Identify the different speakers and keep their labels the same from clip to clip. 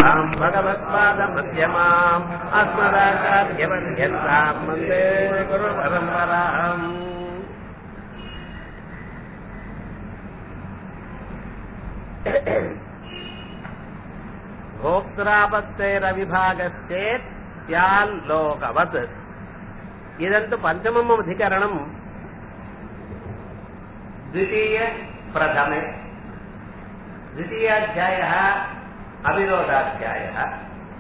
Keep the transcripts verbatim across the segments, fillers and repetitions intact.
Speaker 1: सदाशिवसमारम्भाम् भगवत्पादमध्यमाम् अस्मदाचार्यपर्यन्ताम् वन्दे गुरुपरम्पराम्। भोक्त्रापत्तेरविभागश्चेत् स्याल्लोकवत् इदन्तु पञ्चमम् अधिकरणम् द्वितीय प्रथमे द्वितीयाध्यायः अविरोधाध्यायः।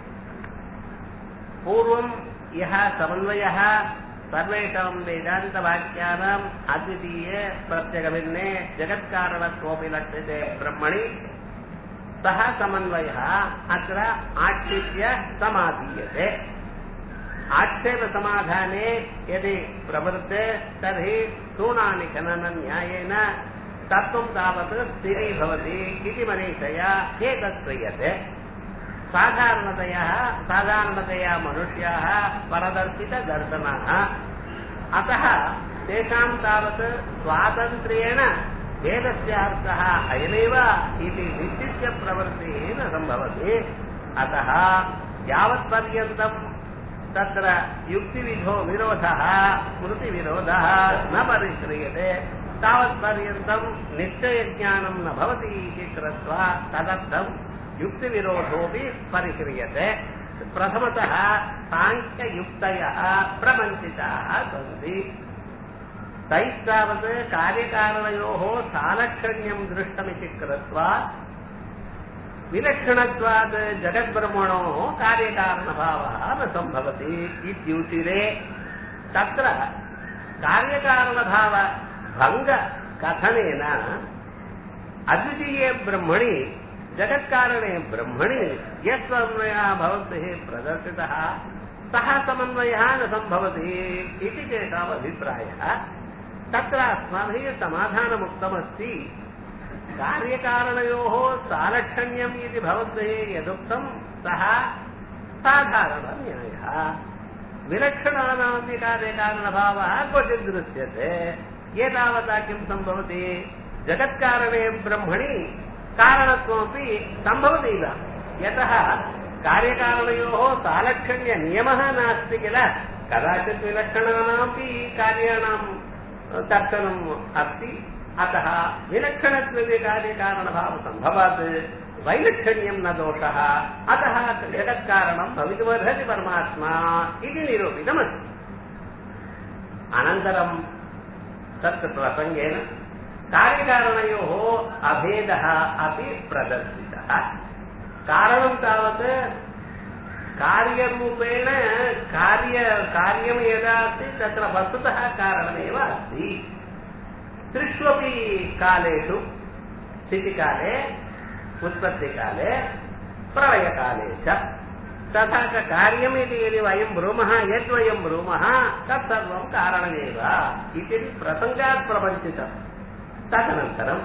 Speaker 1: पूर्वं यः समन्वयः सर्वेषां वेदान्तवाक्यानाम् अद्वितीये प्रत्यगभिन्ने जगत्कारणत्वोऽपि लक्ष्यते ब्रह्मणि, सः समन्वयः अत्र आक्षिप्य समाधीयते। आक्षेपसमाधाने यदि प्रवृत्ते तर्हि स्थूणानि खननन्यायेन तत्त्वं तावत् स्थिरीभवति इति मनीषया एतत् क्रियते। साधारणतया साधारणतया मनुष्याः परदर्शितदर्शनाः, अतः तेषां तावत् स्वातन्त्र्येण वेदस्य अर्थः अयमेव इति निश्चित्य प्रवृत्तिः न सम्भवति। अतः यावत्पर्यन्तं तत्र युक्तिविधो विरोधः स्मृतिविरोधः न परिश्रियते तावत्पर्यन्तं निश्चयज्ञानं न भवति इति कृत्वा तदर्थं युक्तिविरोधोऽपि परिह्रियते। प्रथमतः साङ्ख्ययुक्तयः प्रमञ्चिताः सन्ति। तैस्तावत् कार्यकारणयोः सालक्षण्यं दृष्टमिति कृत्वा विलक्षणत्वात् जगद्ब्रह्मणोः कार्यकारणभावः न सम्भवति इत्युचिरे। तत्र कार्यकारणभावभङ्गकथनेन अद्वितीये ब्रह्मणि जगत्कारणे ब्रह्मणि यस्समन्वयः भवद्भिः प्रदर्शितः सः समन्वयः न सम्भवति इति तेषाम् अभिप्रायः। तत्र अस्माभिः समाधानमुक्तमस्ति। कार्यकारणयोः सालक्षण्यम् इति भवद्भिः यदुक्तं सः साधारणन्यायः। विलक्षणानामपि कार्यकारणभावः क्वचित् दृश्यते। एतावता किं सम्भवति? जगत्कारणे ब्रह्मणि कारणत्वमपि सम्भवति न, यतः कार्यकारणयोः सालक्षण्यनियमः नास्ति किल। कदाचित् विलक्षणानामपि कार्याणां दर्शनम् अस्ति। अतः विलक्षणत्वे कार्यकारणभावसम्भवात् वैलक्षण्यं न दोषः। अतः जगत्कारणं भवितुमर्हति परमात्मा इति निरूपितमस्ति। अनन्तरं तत् प्रसङ्गेन कार्यकारणयोः अभेदः अपि प्रदर्शितः। कारणं तावत् कार्यरूपेण कार्य कार्यं यदा अस्ति तत्र वस्तुतः कारणमेव अस्ति। त्रिष्वपि कालेषु स्थितिकाले, उत्पत्तिकाले, प्रलयकाले च तथा च कार्यमिति यदि वयं ब्रूमः, यद्वयं ब्रूमः तत्सर्वं कारणमेव इति प्रसङ्गात् प्रपञ्चितम्। तदनन्तरं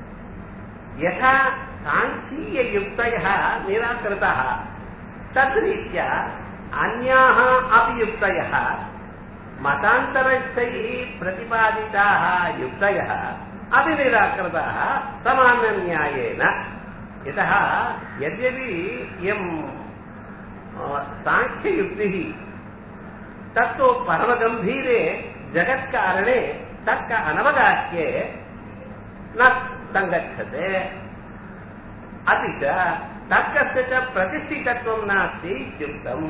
Speaker 1: यथा साङ्ख्ययुक्तयः निराकृताः तद्रीत्या अन्याः अपि युक्तयः मतान्तरस्थैः प्रतिपादिताः युक्तयः अपि निराकृताः समानन्यायेन। यतः यद्यपि इयं साङ्ख्ययुक्तिः तत्तु परमगम्भीरे जगत्कारणे तर्क अनवगाह्ये न सङ्गच्छते। अपि च तर्कस्य च प्रतिष्ठितत्वं नास्ति इत्युक्तम्।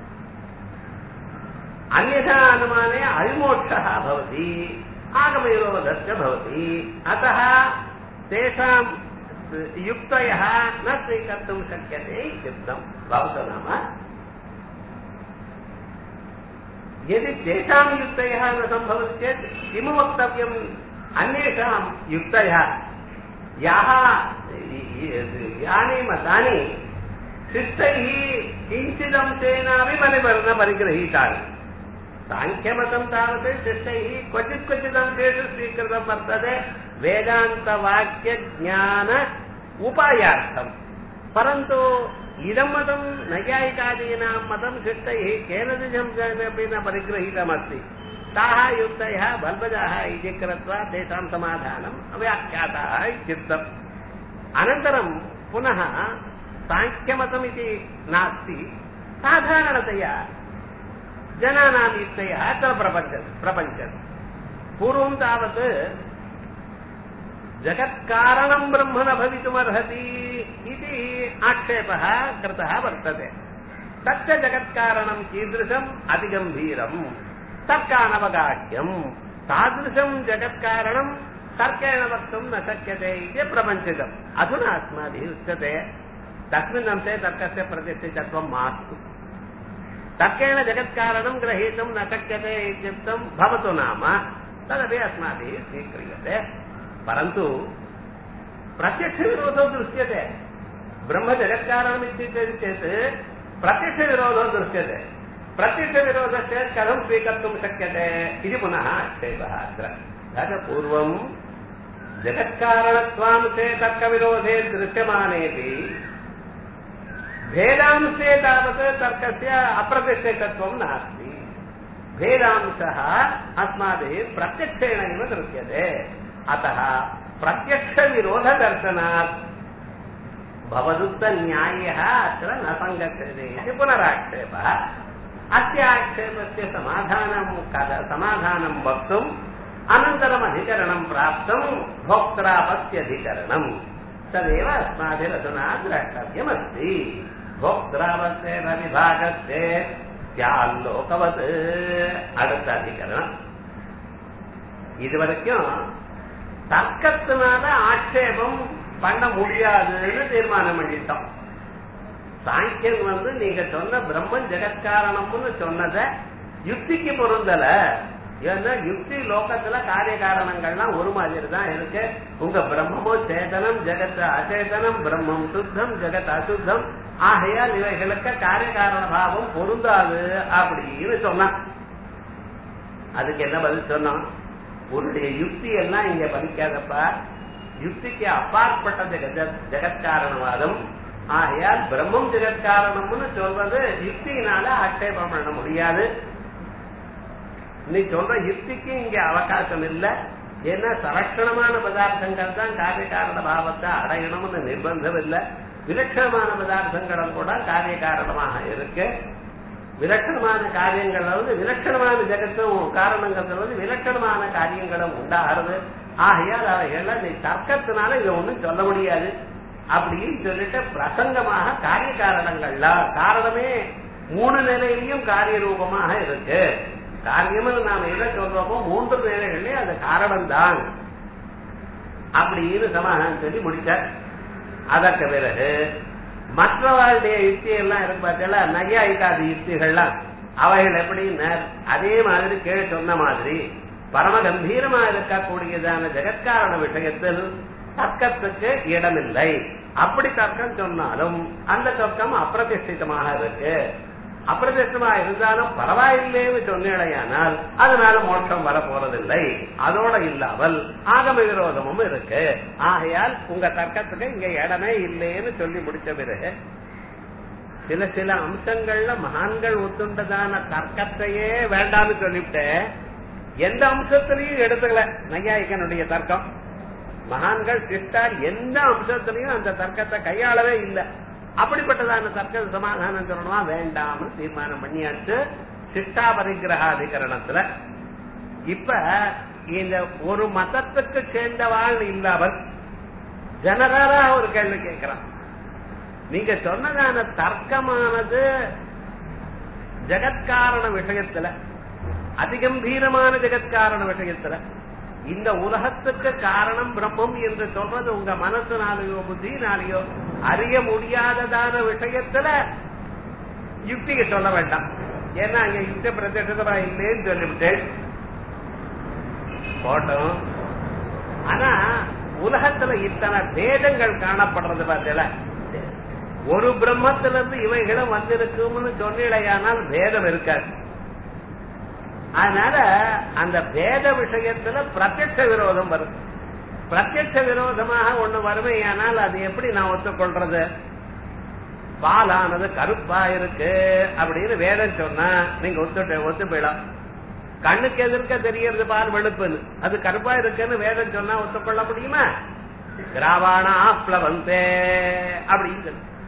Speaker 1: अन्यथा अनुमाने अविमोक्षः भवति, आगमविरोधश्च भवति। अतः तेषां युक्तयः न स्वीकर्तुं शक्यते इत्युक्तं। भवतु नाम यदि तेषां युक्तयः न सम्भवति चेत् किं वक्तव्यम्? अन्येषां युक्तयः याः यानि मतानि शिष्टैः किञ्चिदंशेनापि न परिगृहीतानि। साङ्ख्यमतं तावत् शिष्टैः क्वचित् क्वचिदंशेषु स्वीकृतं वर्तते वेदान्तवाक्यज्ञान उपायार्थम्। परन्तु इदं मतं नैयायिकादीनां मतं शिष्टैः केनचिदपि न परिगृहीतमस्ति। ताः युक्तयः बल्बजाः इति कृत्वा तेषां समाधानं व्याख्याताः इत्युक्तम्। अनन्तरं पुनः साङ्ख्यमतम् इति नास्ति साधारणतया जनानाम् युक्तयः अत्र प्रपञ्चन् प्रपञ्चन् पूर्वं तावत् जगत्कारणं ब्रह्म न भवितुमर्हति इति आक्षेपः कृतः वर्तते। तच्च जगत्कारणं कीदृशम् अतिगम्भीरम् तर्कानवगाह्यम् तादृशं जगत्कारणं तर्केण वक्तुं न शक्यते इति प्रपञ्चितम्। अधुना अस्माभिः उच्यते तस्मिन् अंशे तर्कस्य प्रतिष्ठितत्वं मास्तु, तर्केण जगत्कारणं ग्रहीतुं न शक्यते इत्युक्तं भवतु नाम तदपि अस्माभिः स्वीक्रियते। परन्तु प्रत्यक्षविरोधो दृश्यते। ब्रह्म जगत्कारणम् इत्युच्यते चेत् प्रत्यक्षविरोधो दृश्यते। प्रत्यक्षविरोधश्चेत् कथं स्वीकर्तुं शक्यते इति पुनः आक्षेपः अत्र। तत् पूर्वं जगत्कारणत्वांशे तर्कविरोधे दृश्यमानेपि भेदांशे तावत् तर्कस्य अप्रतिष्ठितत्वं नास्ति। भेदांशः अस्माभिः प्रत्यक्षेण एव दृश्यते। अतः प्रत्यक्षविरोधदर्शनात् भवदुक्तन्यायः अत्र न सङ्गच्छते इति पुनराक्षेपः। अस्य आक्षेपस्य समाधानं समाधानं वक्तुम् अनन्तरम् अधिकरणं प्राप्तं भोक्त्रापत्यधिकरणम्। तदेव अस्माभिरधुना द्रष्टव्यमस्ति। भोक्त्रापत्येन विभागस्य त्याल्लोकवत् அடுத்த அதிகரணம். இதுவரைக்கும் தர்க்கத்தினால ஆட்சேபம் பண்ண முடியாதுன்னு தீர்மானம் பண்ணிட்டோம். சாங்கியன் வந்து நீங்க சொன்ன பிரம்மன் ஜெகத்காரணம்னு சொன்னத யுக்திக்கு பொருந்தல. ஏன்னா யுக்தி லோகத்துல காரிய காரணங்கள்லாம் ஒரு மாதிரி தான் இருக்கு. உங்க பிரம்மமோ சேதனம், ஜெகத் அச்சேதனம், பிரம்மம் சுத்தம், ஜெகத் அசுத்தம், ஆகையால் இவைகளுக்கு காரிய காரண பாவம் பொருந்தாது அப்படின்னு சொன்னான். அதுக்கு என்ன பதில் சொன்னோம்? உன்னுடைய யுக்தி எல்லாம் இங்க படிக்காதப்பா. யுக்திக்கு அப்பாற்பட்ட ஜெகத் ஜெகத்காரணவாதம். ஆகையால் பிரம்மம் ஜெகத்காரணம்னு சொல்வது யுக்தியினால ஆட்சேபம் பண்ண முடியாது. நீ சொல்ற யுக்திக்கு இங்க அவகாசம் இல்லை. ஏன்னா சலட்சணமான பதார்த்தங்கள் தான் காரிய காரண பாவத்தை அடையணும்னு நிர்பந்தம் இல்லை. விலட்சணமான பதார்த்தங்களும் கூட காரிய காரணமாக இருக்கு. விலட்சணமான காரியங்கள் வந்து விலட்சணமான ஜெகத்தும் காரணங்கள் வந்து விலட்சணமான காரியங்களும் உண்டாகிறது. ஆகையால் அவைகள் நீ தர்க்கத்தினால இதை ஒண்ணும் சொல்ல முடியாது அப்படின்னு சொல்லிட்டு பிரசங்கமாக காரிய காரணங்கள்லாம் காரணமே மூணு நிலையிலையும் காரிய ரூபமாக இருக்கு. காரியம்னு நாம எதை சொல்றோமோ மூன்று நிலைகள்லயும் அது காரணம் தான் அப்படின்னு சமாதானம் சொல்லி முடிச்சார். அதற்கு பிறகு மற்றவர்களுடைய யுக்தி எல்லாம் இருக்கு பார்த்தா நையாயிக்காத யுக்திகள்லாம் அவைகள் எப்படின்னு அதே மாதிரி கீழே சொன்ன மாதிரி பரம கம்பீரமா இருக்கக்கூடியதான ஜெகத்காரண விஷயத்தில் தர்க்கத்துக்கு இடமில்லை. அப்படி தர்க்கம் சொன்னாலும் அந்த தர்க்கம் அப்பிரதிஷ்டிதமாக இருக்கு. அப்பிரதிஷ்டமா இருந்தாலும் பரவாயில்லைன்னு சொன்னேடையானால் அதனால மோட்சம் வர போறதில்லை. அதோட இல்லாமல் ஆகம விரோதமும் இருக்கு. ஆகையால் உங்க தர்க்கத்துக்கு இங்க இடமே இல்லைன்னு சொல்லி முடிச்ச பிறகு சில சில அம்சங்கள்ல மகான்கள் ஒத்துண்டதான தர்க்கத்தையே வேண்டாம்னு சொல்லிவிட்டு எந்த அம்சத்திலையும் எடுத்துக்கல நையாயிக்கனுடைய தர்க்கம். மகான்கள் சிஷ்டார் எந்த அம்சத்திலையும் அந்த தர்க்கத்தை கையாளவே இல்லை. அப்படிப்பட்டதான தர்க்க சமாதானம் சொல்லணுமா வேண்டாம்னு தீர்மானம் பண்ணியாச்சு சிஷ்டா பரிகிரகாதிகரணத்துல. இப்ப இந்த ஒரு மதத்துக்கு சேர்ந்தவாள் இல்லாமல் ஜெனரலா ஒரு கேள்வி கேட்கிறான். நீங்க சொன்னதான தர்க்கமானது ஜெகத்காரண விஷயத்துல அதிகம்பீரமான ஜெகத்காரண விஷயத்துல இந்த உலகத்துக்கு காரணம் பிரம்மம் என்று சொல்றது உங்க மனசுனாலேயோ புத்தினாலேயோ அறிய முடியாததான விஷயத்துல யுக்திக்கு சொல்ல வேண்டாம். ஏன்னா அங்க யுக்தி பிரத்யட்சமா இல்லைன்னு சொல்லிவிட்டேன் போட்டோம். ஆனா உலகத்துல இத்தனை பேதங்கள் காணப்படுறது பார்த்தல. ஒரு பிரம்மத்திலிருந்து இவைகளும் வந்திருக்கும்னு சொன்னிடையானால் பேதம் இருக்காது. அதனால அந்த பேத விஷயத்துல பிரத்யட்ச விரோதம் வரும். பிரத்யட்ச விரோதமாக ஒண்ணு வறுமையானால் அது எப்படி நான் ஒத்துக்கொள்றது? பாலானது கருப்பா இருக்கு அப்படின்னு வேதம் சொன்னா நீங்க ஒத்து ஒத்து போயிடலாம். கண்ணுக்கு எதிர்க்க தெரியறது பால் வெளுப்புன்னு, அது கருப்பா இருக்குன்னு வேதம் சொன்னா ஒத்துக்கொள்ள முடியுமா? கிராவானா பிளவந்தே அப்படின்னு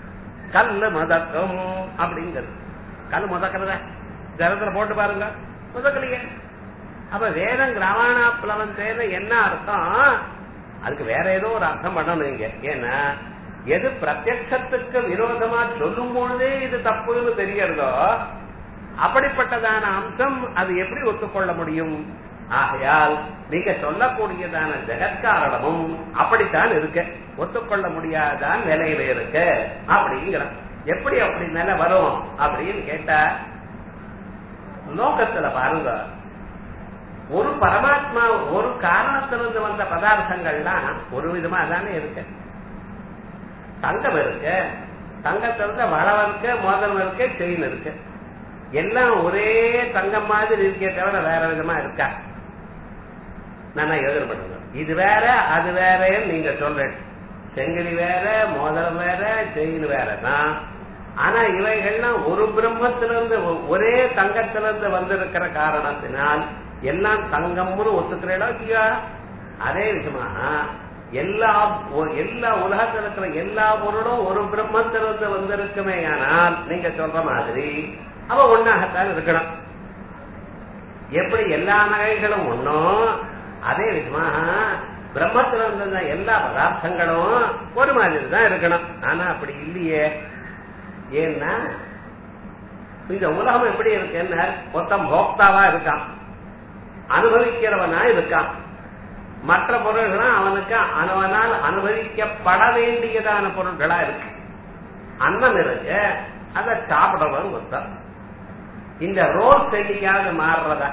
Speaker 1: கல்லு முதக்கும் அப்படிங்கிறது. கல் முதக்கிறத ஜலத்துல போட்டு பாருங்க, முதக்கலையே. அப்ப வேதம் கிராமணா பிளவந்தேன்னு என்ன அர்த்தம்? அதுக்கு வேற ஏதோ ஒரு அர்த்தம் பண்ணணும் இங்க. ஏன்னா எது பிரத்யட்சத்துக்கு விரோதமா சொல்லும் பொழுதே இது தப்புன்னு தெரியறதோ அப்படிப்பட்டதான அம்சம் அது எப்படி ஒத்துக்கொள்ள முடியும்? ஆகையால் நீங்க சொல்லக்கூடியதான ஜெகத்காரணமும் அப்படித்தான் இருக்கு, ஒத்துக்கொள்ள முடியாதான் நிலையில இருக்கு அப்படிங்கிற. எப்படி அப்படி நிலை வரும் அப்படின்னு கேட்டா, லோகத்துல பாருங்க, ஒரு பரமாத்மா ஒரு காரணத்திலிருந்து வந்த பதார்த்தங்கள்லாம் ஒரு விதமா தானே இருக்கு. தங்கம் இருக்கு, தங்கத்திலிருந்து வளம் இருக்கு, மோதிரம் இருக்கு, செயின் இருக்கு. எல்லாம் ஒரே தங்கம் மாதிரி இருக்கே தவிர வேற விதமா இருக்கா? நான் எதிர்படுறேன். இது வேற அது வேறன்னு நீங்க சொல்றேன். செங்கலி வேற, மோதிரம் வேற, செயின் வேறதான். ஆனா இவைகள்லாம் ஒரு பிரம்மத்திலிருந்து ஒரே தங்கத்திலிருந்து வந்திருக்கிற காரணத்தினால் எல்லாம் தங்கம்னு ஒத்துக்கிறேடா இல்லையா? அதே விஷயமா எல்லா எல்லா உலகத்தில் இருக்கிற எல்லா பொருளும் ஒரு பிரம்மத்திலிருந்து வந்திருக்குமே. ஆனால் நீங்க சொல்ற மாதிரி அவ ஒன்னாகத்தான் இருக்கணும். எப்படி எல்லா நகைகளும் ஒன்னும், அதே விதமா பிரம்மத்திலிருந்து எல்லா பதார்த்தங்களும் ஒரு மாதிரி தான் இருக்கணும். ஆனா அப்படி இல்லையே. ஏன்னா இந்த உலகம் எப்படி இருக்குன்னு மொத்தம் போக்தாவா இருக்கான், அனுபவிக்கிறவனா இருக்கான். மற்ற பொருள்களும் அவனுக்கு அவனால் அனுபவிக்கப்பட வேண்டியதான பொருள்களா இருக்கு. அன்னம் இருக்கு, அதை சாப்பிடவன் மொத்தம். இந்த ரோஸ் செடிக்காவது மாறுறதா?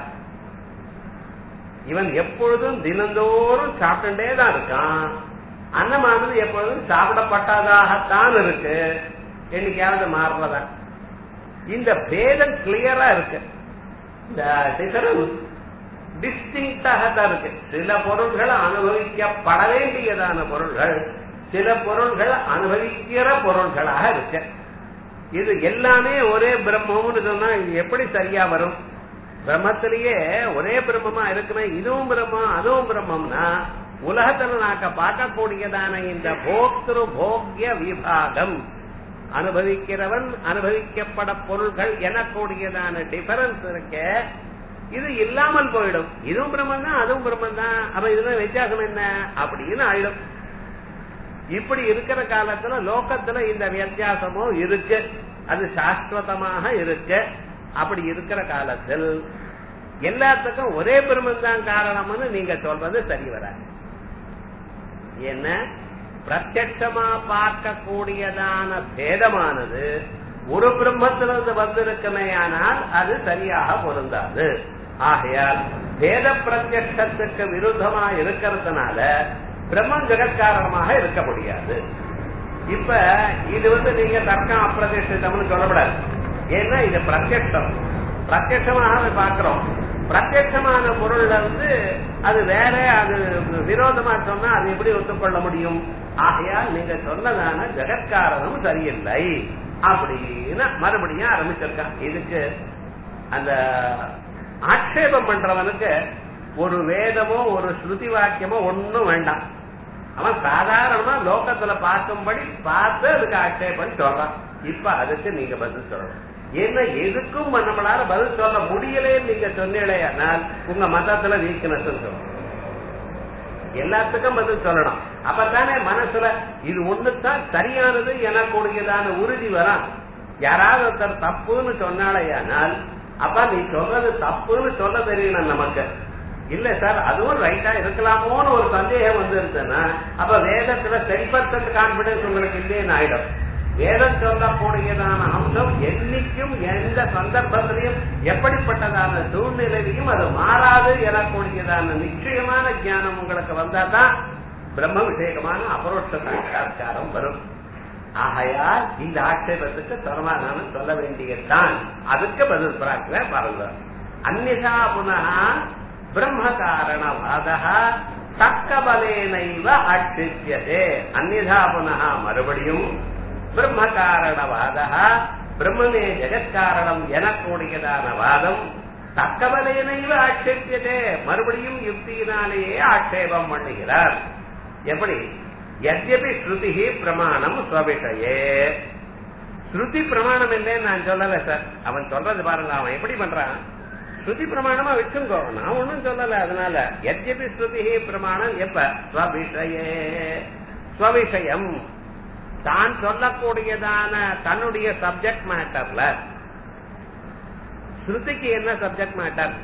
Speaker 1: இவன் எப்பொழுதும் தினந்தோறும் சாப்பிட்டுட்டே தான் இருக்கான். அன்னமானது எப்பொழுதும் சாப்பிடப்பட்டதாகத்தான் இருக்கு, என்னைக்காவது மாறுறதா? இந்த பேதம் கிளியரா இருக்கு. இந்த டிஃபரன்ஸ் டிஸ்டிங்டாக தான் இருக்கு. சில பொருள்கள் அனுபவிக்கப்பட வேண்டியதான பொருள்கள், சில பொருள்கள் அனுபவிக்கிற பொருள்களாக இருக்கு. இது எல்லாமே ஒரே பிரம்மம்னு சொன்னா எப்படி சரியா வரும்? பிரம்மத்திலேயே ஒரே பிரம்மமா இருக்குமே, இதுவும் பிரம்மம் அதுவும் பிரம்மம்னா உலகத்துல நாக்க பார்க்கக்கூடியதான இந்த போக்திரு போக்ய விபாகம், அனுபவிக்கிறவன் அனுபவிக்கப்பட பொருள்கள் எனக்கூடியதான டிஃபரன்ஸ் இருக்க, இது இல்லாமல் போயிடும். இதுவும் பிரம்மன் தான் அதுவும் பிரம்மன் தான், அப்ப இதுல வித்தியாசம் என்ன அப்படின்னு ஆயிடும். இப்படி இருக்கிற காலத்துல லோகத்துல இந்த வித்தியாசமும் இருக்கு, அது சாஸ்வதமாக இருக்கு. அப்படி இருக்கிற காலத்தில் எல்லாத்துக்கும் ஒரே பிரம்மன் தான் காரணம்னு நீங்க சொல்றது சரி வராது. என்ன பிரத்யட்சமா பார்க்கக்கூடியதான பேதமானது ஒரு பிரம்மத்திலிருந்து வந்திருக்குமே, ஆனால் அது சரியாக பொருந்தாது. ஆகையால் பேத பிரத்யட்சத்துக்கு விருத்தமா இருக்கிறதுனால பிரம்மன் ஜெகத்காரணமாக இருக்க முடியாது. இப்ப இது வந்து நீங்க தர்க்கம் அப்பிரதிஷ்டிதம்னு சொல்லப்படாது. ஏன்னா இது பிரத்யட்சம், பிரத்யட்சமாக பார்க்கிறோம். பிரத்யட்சமான பொருள்ல வந்து அது வேற, அது விரோதமா சொன்னா அது எப்படி ஒத்துக்கொள்ள முடியும்? ஆகையால் நீங்க சொன்னதான ஜெகத்காரணம் சரியில்லை அப்படின்னு மறுபடியும் ஆரம்பிச்சிருக்கான். இதுக்கு அந்த ஆட்சேபம் பண்றவனுக்கு ஒரு வேதமோ ஒரு ஸ்ருதி வாக்கியமோ ஒன்னும் வேண்டாம். அவன் சாதாரணமா லோகத்துல பார்க்கும்படி பார்த்து அதுக்கு ஆட்சேபம் சொல்றான். இப்ப அதுக்கு நீங்க பதில் சொல்லணும். ஏன்னா எதுக்கும் நம்மளால பதில் சொல்ல முடியலன்னு நீங்க சொன்னீங்களேனால் உங்க மதத்துல வீக்னஸ் சொல்லணும். எல்லாத்துக்கும் பதில் சொல்லணும். அப்பதானே மனசுல இது ஒண்ணுதான் சரியானது எனக்கூடியதான உறுதி வரும். யாராவது ஒருத்தர் தப்புன்னு சொன்னாலேயானால் அப்ப நீ சொல்றது தப்புன்னு சொல்ல தெரியணும் நமக்கு. இல்ல சார் அதுவும் ரைட்டா இருக்கலாமோன்னு ஒரு சந்தேகம் வந்து இருந்ததுன்னா அப்ப வேதத்துல செல்பர்சன்ட் கான்பிடன்ஸ் உங்களுக்கு இல்லைன்னு ஆயிடும். வேதம் சொல்லக்கூடியதான அம்சம் என்னைக்கும் எந்த சந்தர்ப்பத்திலையும் எப்படிப்பட்டதான சூழ்நிலையிலையும் அது மாறாது எனக்கூடியதான நிச்சயமான ஞானம் உங்களுக்கு வந்தாதான் பிரம்ம விஷயமான அபரோட்ச சாட்சா்காரம் வரும். ஆகையால் இந்த ஆட்சேபத்துக்கு சமாதானம் சொல்ல வேண்டியதுதான். அதுக்கு பதில் பிரார்த்தனை பாருங்க. அந்நிதா புனः பிரம்ம காரணவாதः தக்கபலேனைவ ஆட்சித்யதே. அந்நிதா புனः மறுபடியும் பிரம்ம காரணவாதः பிரம்மமே ஜெகத்காரணம் எனக்கூடியதான வாதம் தக்கபலேனைவ ஆட்சித்யதே மறுபடியும் யுக்தியினாலேயே ஆட்சேபம் பண்ணுகிறார். எப்படி? யத்யபி ஸ்ருதி பிரமாணம் ஸ்வவிஷயே. ஸ்ருதி பிரமாணம் இல்லைன்னு நான் சொல்லல சார். அவன் சொல்றது பாருங்க, அவன் எப்படி பண்றான், ஸ்ருதி பிரமாணமா வச்சுங்கோ, நான் ஒண்ணும் சொல்லல. அதனால எத்யபி ஸ்ருதி பிரமாணம் எப்ப ஸ்வவிஷயே, ஸ்வவிஷயம் தான் சொல்லக்கூடியதான தன்னுடைய சப்ஜெக்ட் மேட்டர்ல, ஸ்ருதிக்கு என்ன சப்ஜெக்ட் மேட்டர்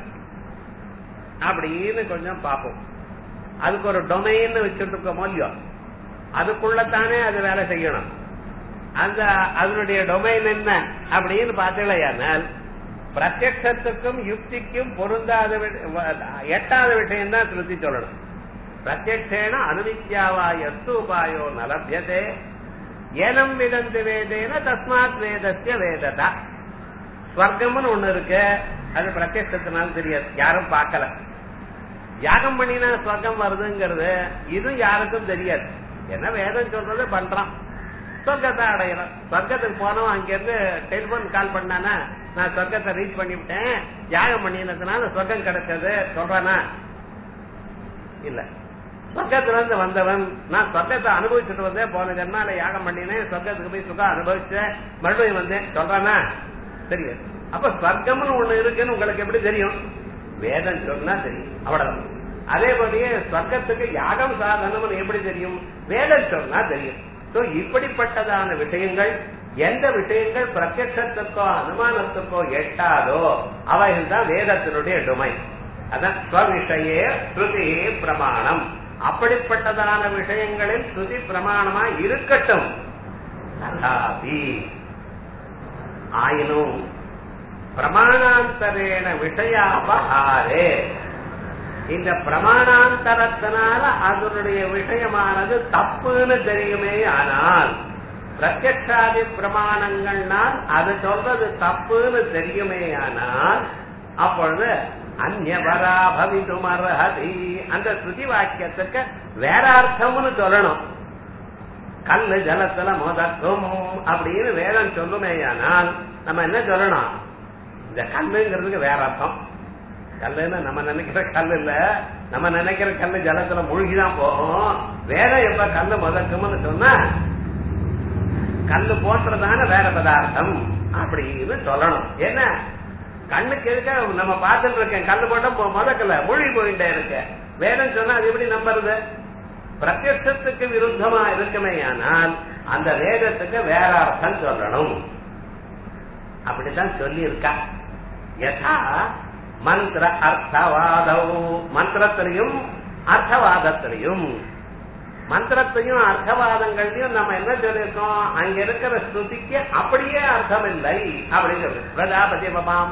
Speaker 1: அப்படின்னு கொஞ்சம் பார்ப்போம். அதுக்கு ஒரு டொமைன் வச்சுட்டு இருக்கோமோ இல்லையோ, அதுக்குள்ளத்தானே அது வேலை செய்யணும். அந்த அதனுடைய டொமைன் என்ன அப்படின்னு பார்த்தீங்களேயானால் பிரத்யக்ஷத்துக்கும் யுக்திக்கும் பொருந்தாத எட்டாத விஷயம் தான் ஸ்ருதி சொல்லணும். பிரத்யக்ஷேன அனுவித்யாவா எஸ்து உபாயோ நலபியதே ஏனம் விதந்து வேதேன தஸ்மாத் வேதஸ்ய வேததா. ஸ்வர்க்கம்னு ஒண்ணு இருக்கு, அது பிரத்யக்ஷத்தினாலும் தெரியாது, யாரும் பார்க்கல. யாகம் பண்ணினா ஸ்வர்க்கம் வருதுங்கிறது இதுவும் யாருக்கும் தெரியாது. என்ன வேதம் சொல்றது பண்றான், சொர்க்கத்தை அடையலாம். சொர்க்கத்துக்கு போனோம், அங்க இருந்து டெலிபோன் கால் பண்ணானா நான் சொர்க்கத்தை ரீச் பண்ணிவிட்டேன், யாகம் பண்ணினதுனால சொர்க்கம் கிடைச்சது சொல்றானா? இல்ல. சொர்க்கத்துல இருந்து வந்தவன் நான் சொர்க்கத்தை அனுபவிச்சுட்டு வந்தேன், போன ஜென்மால யாகம் பண்ணினேன், சொர்க்கத்துக்கு போய் சுகம் அனுபவிச்சேன், மறுபடியும் வந்தேன் சொல்றானா? தெரியாது. அப்ப சொர்க்கம்னு ஒண்ணு இருக்குன்னு உங்களுக்கு எப்படி தெரியும்? வேதம் சொன்னா தெரியும், அவ்வளவுதான். அதே போலயே சொர்க்கத்துக்கு யாகம் சாதனம் எப்படி தெரியும்? வேதம் சொன்னா தெரியும். இப்படிப்பட்டதான விஷயங்கள், எந்த விஷயங்கள் பிரத்யட்சத்துக்கோ அனுமானத்துக்கோ எட்டாதோ அவைகள் தான் வேதத்தினுடைய டொமைன். அதான் ஸ்வவிஷயே ஸ்ருதி பிரமாணம். அப்படிப்பட்டதான விஷயங்களில் ஸ்ருதி பிரமாணமா இருக்கட்டும். ததாபி ஆயினும் பிரமாணாந்தரேன விஷயாபஹாரே, இந்த பிரமாணாந்தரத்தினால அதனுடைய விஷயமானது தப்புன்னு தெரியுமே, ஆனால் பிரத்யக்ஷாதி பிரமாணங்கள்னால் அது சொல்றது தப்புன்னு தெரியுமே, ஆனால் அப்பொழுது அந்நியவரா பவிதும் அர்ஹதி, அந்த ஸ்ருதி வாக்கியத்துக்கு வேற அர்த்தம்னு சொல்லணும். கல்லு ஜலத்துல மோதக்கும் அப்படின்னு வேதம் சொல்லுமேயானால் நம்ம என்ன சொல்லணும்? இந்த கல்லுங்கிறதுக்கு வேற அர்த்தம். கல்லுன்னா நம்ம நினைக்கிற கல் இல்ல, நம்ம நினைக்கிற கல்லு ஜலத்துல மூழ்கிதான் போகும். வேதம் எப்ப கல்லு முதக்கும்னு சொன்னா கல்லு போன்றதான வேற பதார்த்தம் அப்படின்னு சொல்லணும். ஏன்னா கண்ணுக்கு இருக்க நம்ம பார்த்துட்டு இருக்கேன், கல்லு போட்டா முதக்கல மூழ்கி போயிட்டே இருக்க. வேதம் சொன்னா அது எப்படி நம்புறது? பிரத்யட்சத்துக்கு விருத்தமா இருக்குமே, ஆனால் அந்த வேதத்துக்கு வேற அர்த்தம் சொல்லணும். அப்படித்தான் சொல்லி இருக்கா. யதா மந்திர அர்த்தவாதம், மந்திரத்திலையும் அர்த்தவாதத்திலையும், மந்திரத்தையும் அர்த்தவாதங்களையும் நம்ம என்ன சொல்லிருக்கோம்? அங்க இருக்கிற ஸ்ருதிக்கு அப்படியே அர்த்தம் இல்லை அப்படின்னு சொல்லு. பிரஜாபதி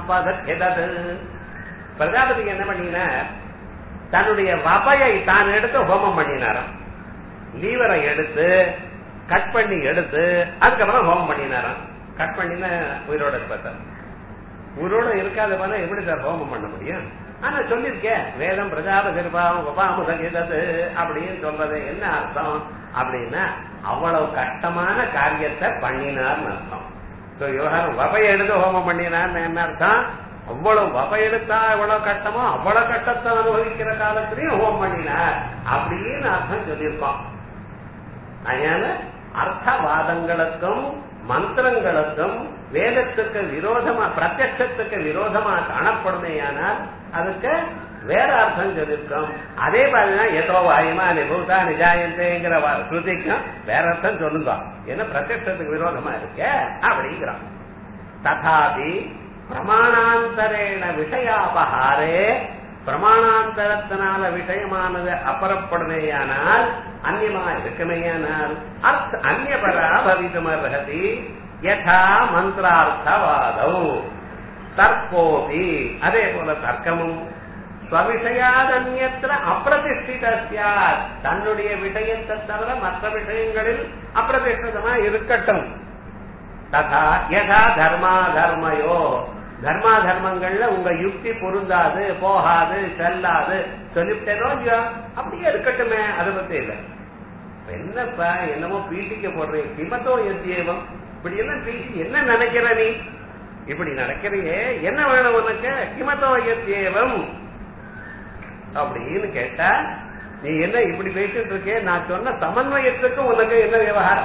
Speaker 1: பிரஜாபதிக்கு என்ன பண்ணின? தன்னுடைய வபையை தான் எடுத்து ஹோமம் பண்ணினாராம். லீவரை எடுத்து கட் பண்ணி எடுத்து அதுக்கப்புறம் ஹோமம் பண்ணினாராம். கட் பண்ணின உயிரோட பார்த்தார். உயிரோட இருக்காத போல எப்படி சார் ஹோமம் பண்ண முடியும்? ஆனா சொல்லிருக்கேன், வேதம் பிரஜாபதி அப்படின்னு சொல்றது என்ன அர்த்தம் அப்படின்னா அவ்வளவு கஷ்டமான காரியத்தை பண்ணினார்னு அர்த்தம். விவகாரம் வபையை எடுத்து ஹோமம் பண்ணினார்னு என்ன அர்த்தம்? அவ்வளவு வபை எடுத்தா எவ்வளவு கஷ்டமோ அவ்வளவு கஷ்டத்தை அனுபவிக்கிற காலத்திலையும் ஹோமம் பண்ணினார் அப்படின்னு அர்த்தம் சொல்லியிருக்கோம். அதனால அர்த்தவாதங்களுக்கும் மந்திரங்களுக்கும் வேதத்துக்கு விரோதமா, பிரத்யட்சத்துக்கு விரோதமா காணப்படுமையானால் அதுக்கு வேற அர்த்தம் சொல்லிருக்கோம். அதே மாதிரிதான் எதோ வாயுமா நிபூதா நிஜாயந்தேங்கிற ஸ்ருதிக்கும் வேற அர்த்தம் சொல்லுங்க. ஏன்னா பிரத்யட்சத்துக்கு விரோதமா இருக்க அப்படிங்கிறான். ததாபி பிரமாணாந்தரேன விஷயாபஹாரே, பிரமாணாந்தரத்தினால விஷயமானது அப்புறப்படுமையானால் அந்நியமா இருக்குமையானால் அர்த்த அந்நியபரா பவிதுமர்ஹதி யதா மந்திரார்த்தவாதம் தர்க்கோபி, அதே போல தர்க்கமும் ஸ்வவிஷயாதன்யத்திர அப்பிரதிஷ்டிதா, தன்னுடைய விஷயத்தை தவிர மற்ற விஷயங்களில் அப்பிரதிஷ்டிதமா இருக்கட்டும். ததா யதா தர்மா தர்மயோ, தர்மா தர்மங்கள்ல உங்க யுக்தி பொருந்தாது, போகாது, செல்லாது சொல்லிவிட்டேனோ இல்லையோ அப்படியே இருக்கட்டுமே, அதை பத்தி இல்ல. என்னப்பா என்னமோ பீட்டிக்க போடுறேன், கிமத்தோ எத்தியேவம் இப்படி எல்லாம் பீட்டி என்ன நினைக்கிற நீ? இப்படி நடக்கிறையே, என்ன வேணும் உனக்கு? கிமத்தோ எத்தியேவம் அப்படின்னு கேட்டா நீ என்ன இப்படி பேசிட்டு இருக்கே, நான் சொன்ன சமன்வயத்துக்கும் உனக்கு என்ன விவகாரம்?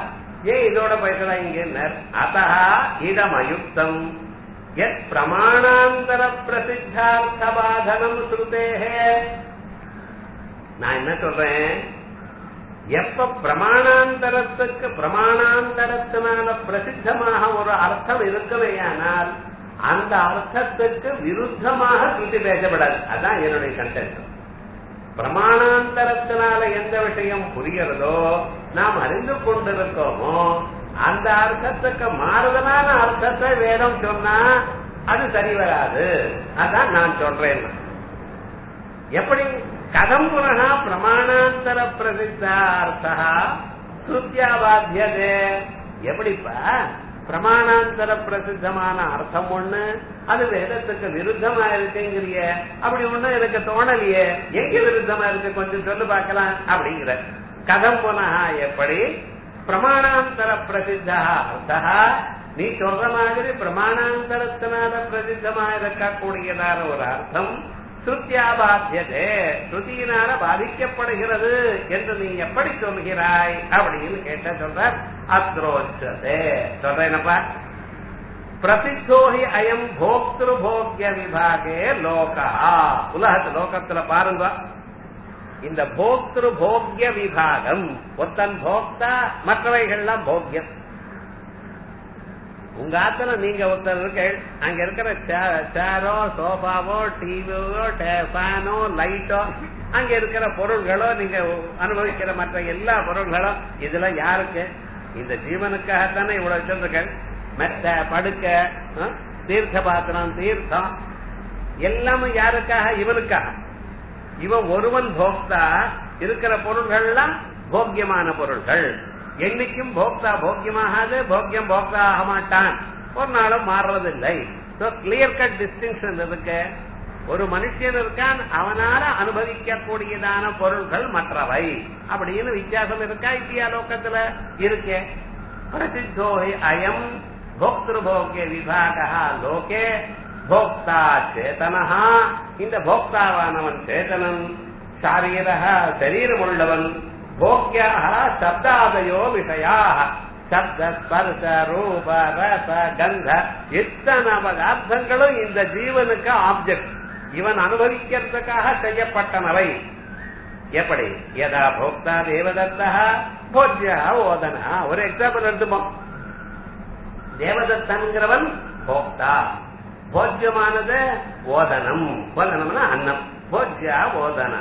Speaker 1: ஏன் இதோட பேசலாம் இங்க? அத்தா இதம் அயுக்தம் எத் பிரமாணாந்தர பிரசித்தார்த்த பாதனம் ஸ்ருதேஹே. நான் என்ன சொல்றேன், எப்ப பிரமாணாந்தரத்துக்கு பிரமாணாந்தரத்தினால பிரசித்தமாக ஒரு அர்த்தம் இருக்குமையானால் அந்த அர்த்தத்துக்கு விருத்தமாக ஸ்ருதி பேசப்படாது. அதான் என்னுடைய கண்டென்ட். பிரமாணாந்தரத்தினால எந்த விஷயம் புரிகிறதோ நாம் அறிந்து கொண்டிருக்கோமோ அந்த அர்த்தத்துக்கு மாறுதலான அர்த்தத்தை வேதம் சொன்னா அது சரி வராது. அதான் நான் சொல்றேன். எப்படி கதம் புனகா பிரமாணாந்தர பிரசித்தார்த்தா ஸ்ருத்யா பாத்தியதே. எப்படிப்பா பிரமாணாந்தர பிரசித்தமான அர்த்தம் ஒண்ணு அது வேதத்துக்கு விருத்தமா இருக்குங்கிறிய? அப்படி ஒண்ணு எனக்கு தோணலையே, எங்க விருத்தமா இருக்கு கொஞ்சம் சொல்லு பார்க்கலாம் அப்படிங்கிற. கதம் புனகா எப்படி பிரமாணாந்தர பிரசித்தா அர்த்தா, நீ சொல்ற மாதிரி பிரமாணாந்தரத்தினால பிரசித்தமா இருக்கக்கூடியதான ஒரு அர்த்தம் ஸ்ருத்யா பாத்தியதே, ஸ்ருதியினால பாதிக்கப்படுகிறது என்று நீ எப்படி சொல்கிறாய் அப்படின்னு கேட்ட சொல்ற. அத்ரோச்சதே சொல்றேனப்பா. பிரசித்தோஹி அயம் போக்திரு போக்ய விபாகே லோகா. உலகத்து லோகத்துல பாருங்க, இந்த போக்திரு போக்ய விபாகம், ஒத்தன் போக்தா மற்றவைகள்லாம் போக்யம். உங்க ஆத்துல நீங்க ஒருத்தர் இருக்க, அங்க இருக்கிற சேரோ சோஃபாவோ டிவியோ ஃபேனோ லைட்டோ அங்க இருக்கிற பொருள்களோ நீங்க அனுபவிக்கிற மற்ற எல்லா பொருள்களும் இதெல்லாம் யாருக்கு? இந்த ஜீவனுக்காகத்தானே இவ்வளவு வச்சிருக்க. மெத்த படுக்க தீர்த்த பாத்திரம் தீர்த்தம் எல்லாமும் யாருக்காக? இவனுக்காக. இவன் ஒருவன் போக்தா, இருக்கிற பொருள்கள்லாம் போக்கியமான பொருள்கள். என்னைக்கும் போக்தா போக்கியமாகாது, போக்கியம் போக்தா ஆக மாட்டான், ஒரு நாளும் மாறுறதில்லை. கிளியர் கட் டிஸ்டிங்ஷன் இருக்கு. ஒரு மனுஷன் இருக்கான், அவனால அனுபவிக்க கூடியதான பொருள்கள் மற்றவை அப்படின்னு வித்தியாசம் இருக்கா? இல்லையா? லோகத்துல இருக்கே. பிரசித்தோஹி அயம் போக்திரு போக்ய விபாகா லோகே போக்தா சேதனஹா. இந்த போக்தாவானவன் சேதனன், சாரீரஹ சரீரம் உள்ளவன், போக்யா சப்தாதயோ விஷயா சப்த ஸ்பர்ச ரூப ரச கந்த இத்தனை பதார்த்தங்களும் இந்த ஜீவனுக்கு ஆப்ஜெக்ட், இவன் அனுபவிக்கிறதுக்காக செய்யப்பட்டனவை. எப்படி? யதா போக்தா தேவதத்தா போஜ்யா ஓதனா. ஒரு எக்ஸாம்பிள் எடுத்துப்போம். தேவதத்தன்கிறவன் போக்தா, போஜ்யமானது ஓதனம். ஓதனம்னா அன்னம். போஜ்யா ஓதனா.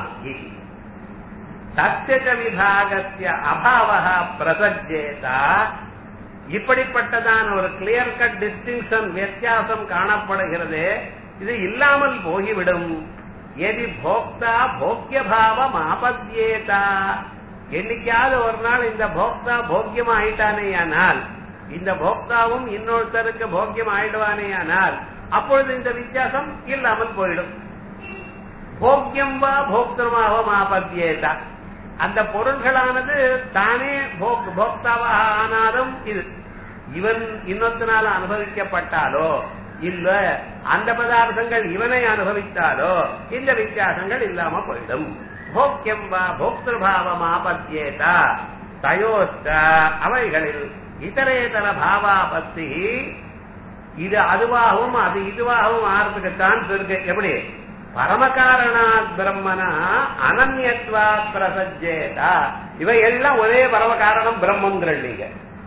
Speaker 1: சத்திய விபாகத்திய அபாவஹ பிரசஜ்ஜேதா. இப்படிப்பட்டதான ஒரு கிளியர் கட் டிஸ்டிங்ஷன் வித்தியாசம் காணப்படுகிறது. இது இல்லாமல் போகிவிடும். எதி போக்தா போக்கிய பாவம் ஆபத்யேதா. என்னைக்காவது ஒரு நாள் இந்த போக்தா போக்கியம் ஆயிட்டானேயானால், இந்த போக்தாவும் இன்னொருத்தருக்கு போக்கியம் ஆயிடுவானேயானால் அப்பொழுது இந்த வித்தியாசம் இல்லாமல் போயிடும். போக்கியம் வா போக்திருமாவும் ஆபத்யேதா. அந்த பொருள்களானது தானே போக்தாவாக ஆனாலும் இது இவன் இன்னொருத்தனால அனுபவிக்கப்பட்டாலோ இல்ல அந்த பதார்த்தங்கள் இவனை அனுபவித்தாலோ இந்த வித்தியாசங்கள் இல்லாம போயிடும். போக்கியம் வா போக்திருபாவம் ஆபத்யேதா தயோஸ்த. அவைகளில் இதரேதர பாவாபத்தி, இது அதுவாகவும் அது இதுவாகவும் ஆறதுக்கு சான்ஸ் இருக்கு. எப்படி? பரமகாரணாத் பிரம்மனா அனன்யத்வா பிரசஜ்ஜேதா. இவை எல்லாம் ஒரே பரமகாரணம் பிரம்மங்கிற. நீங்க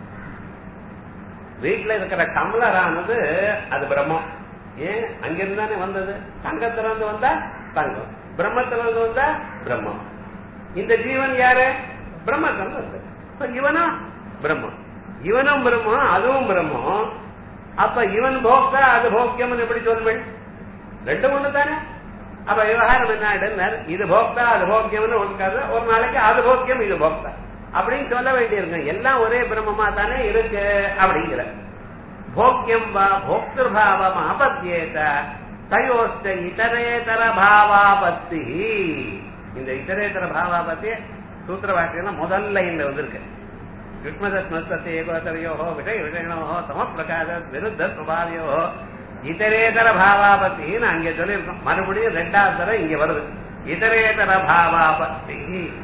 Speaker 1: வீட்டுல இருக்கிற கமலரானது அது பிரம்மம். ஏன்? அங்கிருந்தானே வந்தது. தங்கத்துல இருந்து வந்தா தங்கம், பிரம்மத்துல இருந்து வந்தா பிரம்மம். இந்த ஜீவன் யாரு? பிரம்மத்துல இருந்து. இவனும் பிரம்மம், இவனும் பிரம்மம், அதுவும் பிரம்மம். அப்ப இவன் போக்தா அது போக்கியம் எப்படி சொல்வேன்? ரெண்டு ஒண்ணு தானே. அப்ப விவகாரம் என்ன? இது போக்தா அது போக்கியம்னு ஒன்றாது. ஒரு நாளைக்கு அது போக்கியம் இது போக்தா அப்படின்னு சொல்ல வேண்டியிருக்கு. எல்லாம் ஒரே பிரம்மமா தானே இருக்கு அப்படிங்கிற. போக்கியம் வா போக்திருபாவம் ஆபத்யேத தயோஸ்த இதரேதர பாவாபத்தி. இந்த இதரேதர பாவாபத்தி சூத்திர வாக்கியம் முதல் லைன்ல வந்திருக்கு. யுக்மதஸ்மஸ்தேகோதரையோ விஷய விஷயனோ சம பிரகாச விருத்த சுபாவியோ இதரேதர பாவாபத்தின்னு அங்க சொல்லியிருக்கோம். மறுபடியும் ரெண்டாவது தரம் இங்க வருது. இதரேதர பாவாபத்தி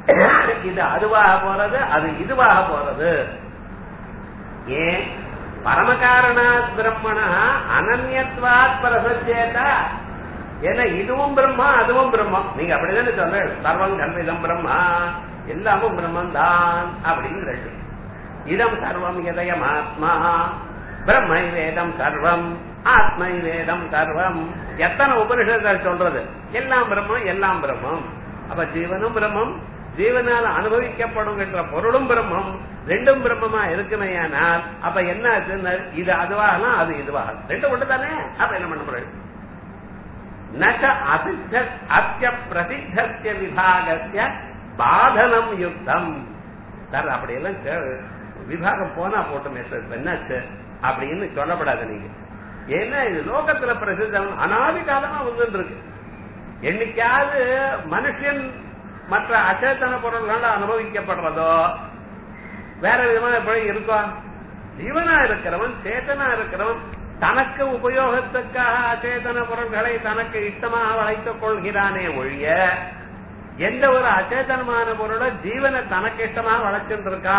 Speaker 1: இது அதுவாக போறது, அது இதுவாக போறது. ஏன் பரமகாரணாத் பிரம்மணா அனன்யத்வாத் பிரசஜ்யேதா. ஏன்னா இதுவும் பிரம்மா அதுவும் பிரம்மம். நீங்க அப்படிதானே சொல்ற, சர்வம் கல்விதம் பிரம்மா, எல்லாமும் பிரம்மன் தான் அப்படிங்கிற. இதம் சர்வம் எதயம் ஆத்மா பிரம்மை வேதம் சர்வம் ஆத்மை வேதம் சர்வம். எத்தனை உபனிஷத்துகள் சொல்றது எல்லாம் பிரம்மம் எல்லாம் பிரம்மம். அப்ப ஜீவனும் பிரம்மம், ஜீவனால் அனுபவிக்கப்படுகின்ற பொருளும் பிரம்மம், ரெண்டும் பிரம்மமா இருக்குமையானால் அப்ப என்ன ஆச்சுன்னா இது அதுவாகலாம் அது இதுவாக ரெண்டும் ஒன்று தானே. அப்ப என்ன பண்ண முடியும்? நக அசித்த அத்திய பிரசித்திய விபாகத்திய பாதனம் யுக்தம். சார் அப்படியெல்லாம் விபாகம் போனா போட்டுமே சார் என்னாச்சு அப்படின்னு சொல்லப்படாது நீங்க. ஏன்னா இது லோகத்துல பிரசித்தம் அனாதி காலமா வந்து இருக்கு. என்னைக்காவது மனுஷன் மற்ற அச்சேதன பொருள்கள் அனுபவிக்கப்படுறதோ வேற விதமா எப்படி இருக்கும்? ஜீவனா இருக்கிறவன் சேத்தனா இருக்கிறவன் தனக்கு உபயோகத்துக்காக அச்சேதன பொருள்களை தனக்கு இஷ்டமாக வளைத்துக் கொள்கிறானே ஒழிய எந்த ஒரு அச்சேதனமான பொருளை ஜீவனை தனக்கு இஷ்டமாக வளைச்சுட்டு இருக்கா?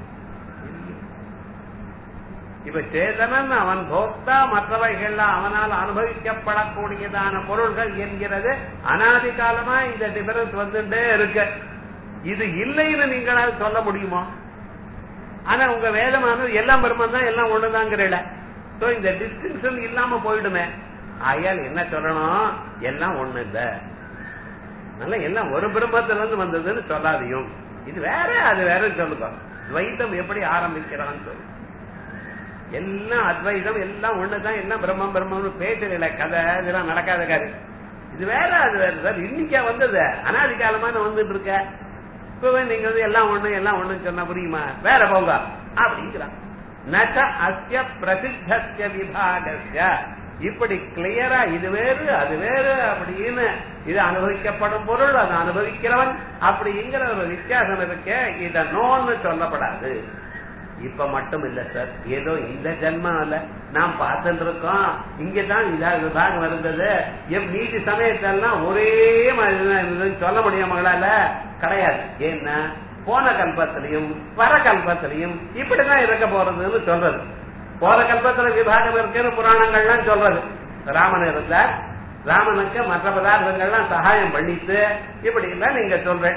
Speaker 1: இப்ப சேதனன் அவன் போக்தா, மற்றவைகள் அவனால் அனுபவிக்கப்படக்கூடியதான பொருள்கள் என்கிறது அனாதி காலமா இந்த டிஃபரன்ஸ் வந்துட்டே இருக்கு. இது இல்லைன்னு நீங்களால் சொல்ல முடியுமா? ஆனா உங்க வேதமானது எல்லாம் பிரம்மம் தான் எல்லாம் ஒண்ணுதாங்கிறல. சோ இந்த டிஸ்டிங்ஷன் இல்லாம போயிடுமே. ஆயால் என்ன சொல்லணும்? எல்லாம் ஒண்ணு இல்ல, நல்ல எல்லாம் ஒரு பிரம்மத்துல இருந்து வந்ததுன்னு சொல்லாதையும் இது வேற அது வேற சொல்லுங்க. துவைத்தம் எப்படி ஆரம்பிக்கிறான்னு சொல்லு. எல்லாம் அத்வைதம் எல்லாம் ஒண்ணுதான், எல்லாம் பிரம்மம் பிரம்மம்னு பேசல. கதை இதெல்லாம் நடக்காத காரியம். இது வேற அது வேற சார். இன்னைக்கா வந்தது அனாதி காலமா வந்துட்டு இருக்க. இப்பவே நீங்க வந்து எல்லாம் ஒண்ணு எல்லாம் ஒண்ணுன்னு சொன்னா புரியுமா? வேற போங்க அப்படிங்கிறான். நச்ச அஸ்ய பிரசித்திய விபாகஸ்ய. இப்படி கிளியரா இது வேறு அது வேறு அப்படின்னு இது அனுபவிக்கப்படும் பொருள் அது அனுபவிக்கிறவன் அப்படிங்கிற ஒரு வித்தியாசம் இருக்கு. இத நோன்னு சொல்லப்படாது. இப்ப மட்டும் இல்ல சார், ஏதோ இந்த ஜென்மால நாம் பார்த்துட்டு இருக்கோம். இங்கதான் விபாகம் இருந்தது. நீதி சமயத்தெல்லாம் ஒரே மாதிரி சொல்ல முடியாமங்களால கிடையாது. ஏன்னா போன கல்பத்திலையும் வர கல்பத்திலையும் இப்படிதான் இருக்க போறதுன்னு சொல்றது. போன கல்பத்துல விபாகம் இருக்குன்னு புராணங்கள்லாம் சொல்றது. ராமன் இருந்தார், ராமனுக்கு மற்ற பதார்த்தங்கள்லாம் சகாயம் பண்ணிட்டு இப்படி எல்லாம் நீங்க சொல்ற.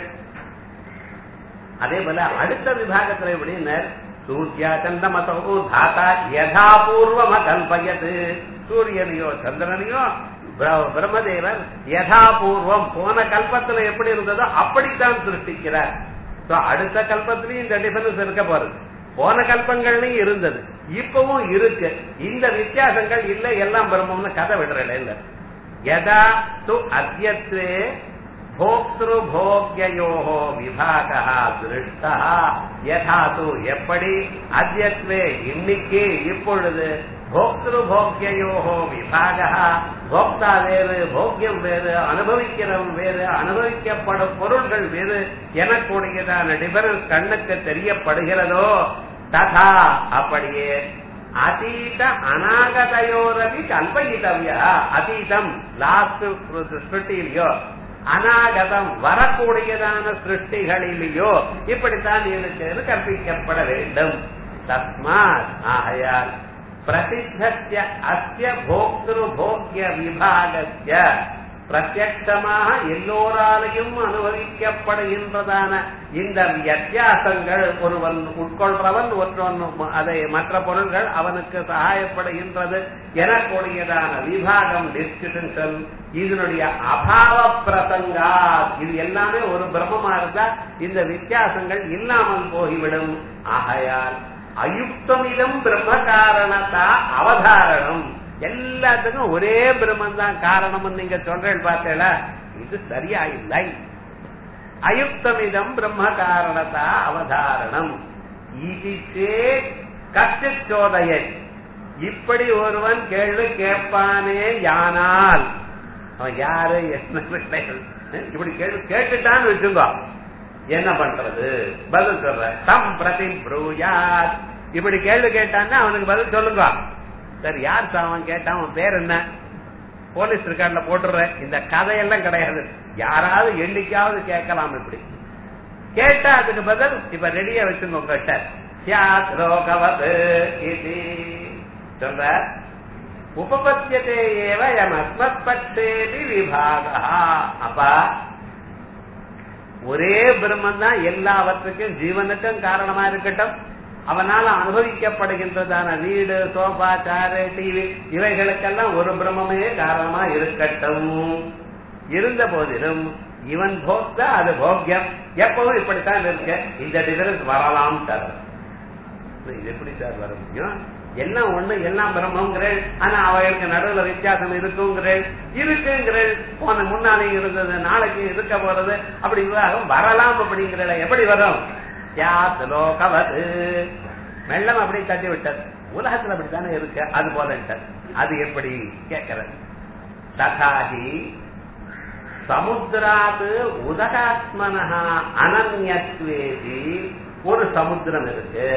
Speaker 1: அதே போல அடுத்த விபாகத்துல எப்படின்னு சூர்யா சந்திரமசோ தாத்தா யதாபூர்வம் கல்பயது. சூரியனையோ சந்திரனையோ பிரம்மதேவர் யதாபூர்வம் போன கல்பத்துல எப்படி இருந்ததோ அப்படித்தான் சிருஷ்டிக்கிறார். அடுத்த கல்பத்திலையும் இந்த டிஃபரன்ஸ் இருக்க போறது. போன கல்பங்கள்லயும் இருந்தது, இப்பவும் இருக்கு. இந்த வித்தியாசங்கள் இல்ல, எல்லாம் பிரம்மம்னு கதை விடுறல. இல்ல யதா து அத்யத்வே போக்திரு போக்யயோஹோ விபாகः திருஷ்டः யதா து எப்படி அத்யத்வே இன்னைக்கு இப்பொழுது போக்திரு போக்யயோஹோ விபாகः போக்தா வேறு போக்யம் வேறு அனுபவிக்கிறவன் வேறு அனுபவிக்கப்படும் பொருள்கள் வேறு எனக்கூடியதான டிஃபரன்ஸ் கண்ணுக்கு தெரியப்படுகிறதோ ததா அப்படியே அதீத அநாகதையோரபி கல்பயித்தவ்யா. அதீதம் லாஸ்ட் ஸ்ருதியிலையோ அநாகதம் வரக்கூடியதான சிருஷ்டிகளிலேயோ இப்படித்தான் எனக்கு கற்பிக்கப்பட வேண்டும். தஸ்மாத் ஆகையால் பிரசித்திய அஸ்ய போக்திரு போக்ய விபாகஸ்ய பிரத்யட்சமாக எல்லோராலையும் அனுபவிக்கப்படுகின்றதான இந்த வித்தியாசங்கள் ஒருவன் உட்கொள்றவன் ஒருவன் அதை மற்ற பொருள்கள் அவனுக்கு சகாயப்படுகின்றது எனக்கூடியதான விபாகம் டிஸ்டிங்ஷன் இதனுடைய அபாவ பிரசங்கா. இது எல்லாமே ஒரு பிரம்மமா இருந்தா இந்த வித்தியாசங்கள் இல்லாமல் போய்விடும். ஆகையால் அயுக்தமிதம் பிரம்ம காரணத்தா அவதாரணம். எல்லாத்துக்கும் ஒரே பிரம்மன் தான் காரணம் நீங்க சொல்றேன் பார்த்தேல, இது சரியா இல்லை. அயுக்தமிதம் பிரம்ம காரணத்தா அவதாரணம் ஈதிச்சே கஷ்டித் சோதய. இப்படி ஒருவன் கேள்வி கேட்பானே யானால் அவன் யாரு என்ன இப்படி கேள்வி கேட்டுட்டான்னு வச்சுக்கோ, என்ன பண்றது? பதில் சொல்ற தம் பிரதி ப்ரூயாத். இப்படி கேள்வி கேட்டான்னா அவனுக்கு பதில் சொல்லுங்க. சரி, யார் அவன் கேட்டான், அவன் பேர் என்ன, போலீஸ் ரெக்கார்ட்ல போட்டுற. இந்த கதையெல்லாம் கிடையாது. யாராவது என்னைக்காவது கேட்கலாம். இப்படி கேட்டா அதுக்கு பதில் இப்ப ரெடியா வச்சுங்க உங்ககிட்ட சொல்ற உபபத்தியதே ஏவ எம் அஸ்மத் பட்சேபி விபாகா. அப்பா ஒரே பிரம்மன் தான் எல்லாவற்றுக்கும் ஜீவனுக்கும் காரணமா இருக்கட்டும், அவனால அனுபவிக்கப்படுகின்றதான வீடு, சோபா, சேரு, டிவி இவைகளுக்கெல்லாம் ஒரு பிரம்மே காரணமா இருக்கட்டும். இருந்த போதிலும் இவன் போக்தா, அது போக்கியம். எப்பவும் இப்படித்தான் இருக்கு. இந்த டிஃபரன்ஸ் வரலாம் சார். இது எப்படி சார் வர முடியும்? எல்லாம் ஒண்ணு, எல்லாம் பிரம்மங்கிறேன். ஆனா அவைகளுக்கு நடுவுல வித்தியாசம் இருக்குங்கிறேன். இருக்குங்கிறேன். போன முன்னாலே இருந்தது, நாளைக்கு இருக்க போறது, அப்படி விவாகம் வரலாம் அப்படிங்கிற. எப்படி வரும்? யாத்லோகவது மெல்லம் அப்படி தட்டி விட்டது. உலகத்துல அப்படித்தானே இருக்கு. அது போல அது எப்படி கேட்கிறது? ததாகி சமுத்திராது உதகாத்மனஹா அனன்யத்வேதி. ஒரு சமுத்திரம் இருக்கு.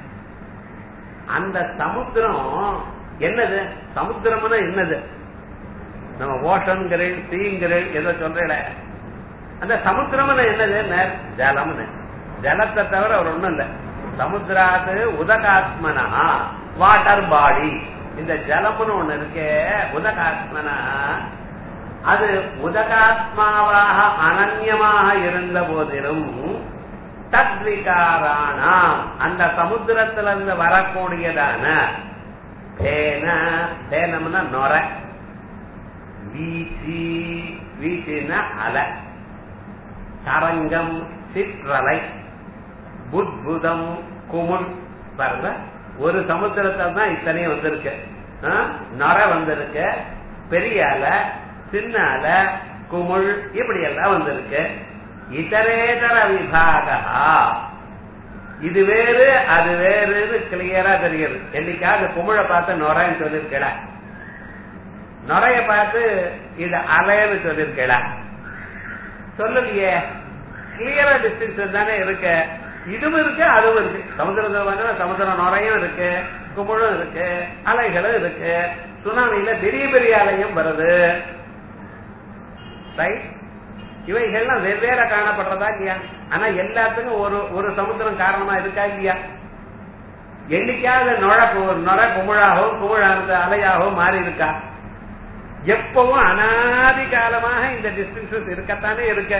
Speaker 1: அந்த சமுத்திரம் என்னது? சமுத்திரம்னா என்னது? நம்ம ஓஷன்கிறேன், சீங்கிறேன், ஏதோ சொல்றேன். அந்த சமுத்திரம்னு என்னது? ஜலம்னு. ஜலத்தை தவிர அவர் ஒண்ணும் இல்ல. சமுத்திராது உதகாத்மனா, வாட்டர் பாடி. இந்த ஜலம்னு ஒண்ணு இருக்கு, உதகாத்மனா. அது உதகாத்மாவாக அனன்யமாக இருந்த போதிலும் தத்விகாராணாம் அந்த சமுத்திரத்திலிருந்து வரக்கூடியதான தேன, தேனம்னா நொர, வீச்சி, வீச்சின்னா அலை, தரங்கம் சிற்றலை, புத்புதம் குமுள். பாருங்க, ஒரு சமுத்திரத்தில் தான் இத்தனையும் வந்திருக்கு. நொர வந்திருக்கு, பெரிய அலை, சின்ன அலை, குமுள், இப்படி எல்லாம் வந்திருக்கு. இதரேதர விபாகா, இது வேறு அது வேறு கிளியரா தெரியுது. என்னைக்காவது குமிழை பார்த்து நொரைன்னு சொல்லிருக்கல, நொரைய பார்த்து இது அலைன்னு சொல்லிருக்கல, சொல்லலையே. கிளியரா டிஸ்டிங்ஷன் தானே இருக்கு. இதுவும் இருக்கு, அதுவும் இருக்கு. சமுத்திரத்துல சமுத்திரம் நுரையும் இருக்கு, குமிழும் இருக்கு, அலைகளும் இருக்கு. சுனாமியில பெரிய பெரிய அலையும் வருது. ரைட்? இவைகள்லாம் வெவ்வேறு காணப்படுறதா இல்லையா? ஆனா எல்லாத்துக்கும் ஒரு ஒரு சமுத்திரம் காரணமா இருக்கா இல்லையா? என்னைக்காவது நுழ நுர குமிழாகவும் குமிழானது அலையாகவும் மாறி இருக்கா? எப்பவும் அனாதி காலமாக இந்த டிஸ்டிங்ஷன்ஸ் இருக்கத்தானே இருக்க.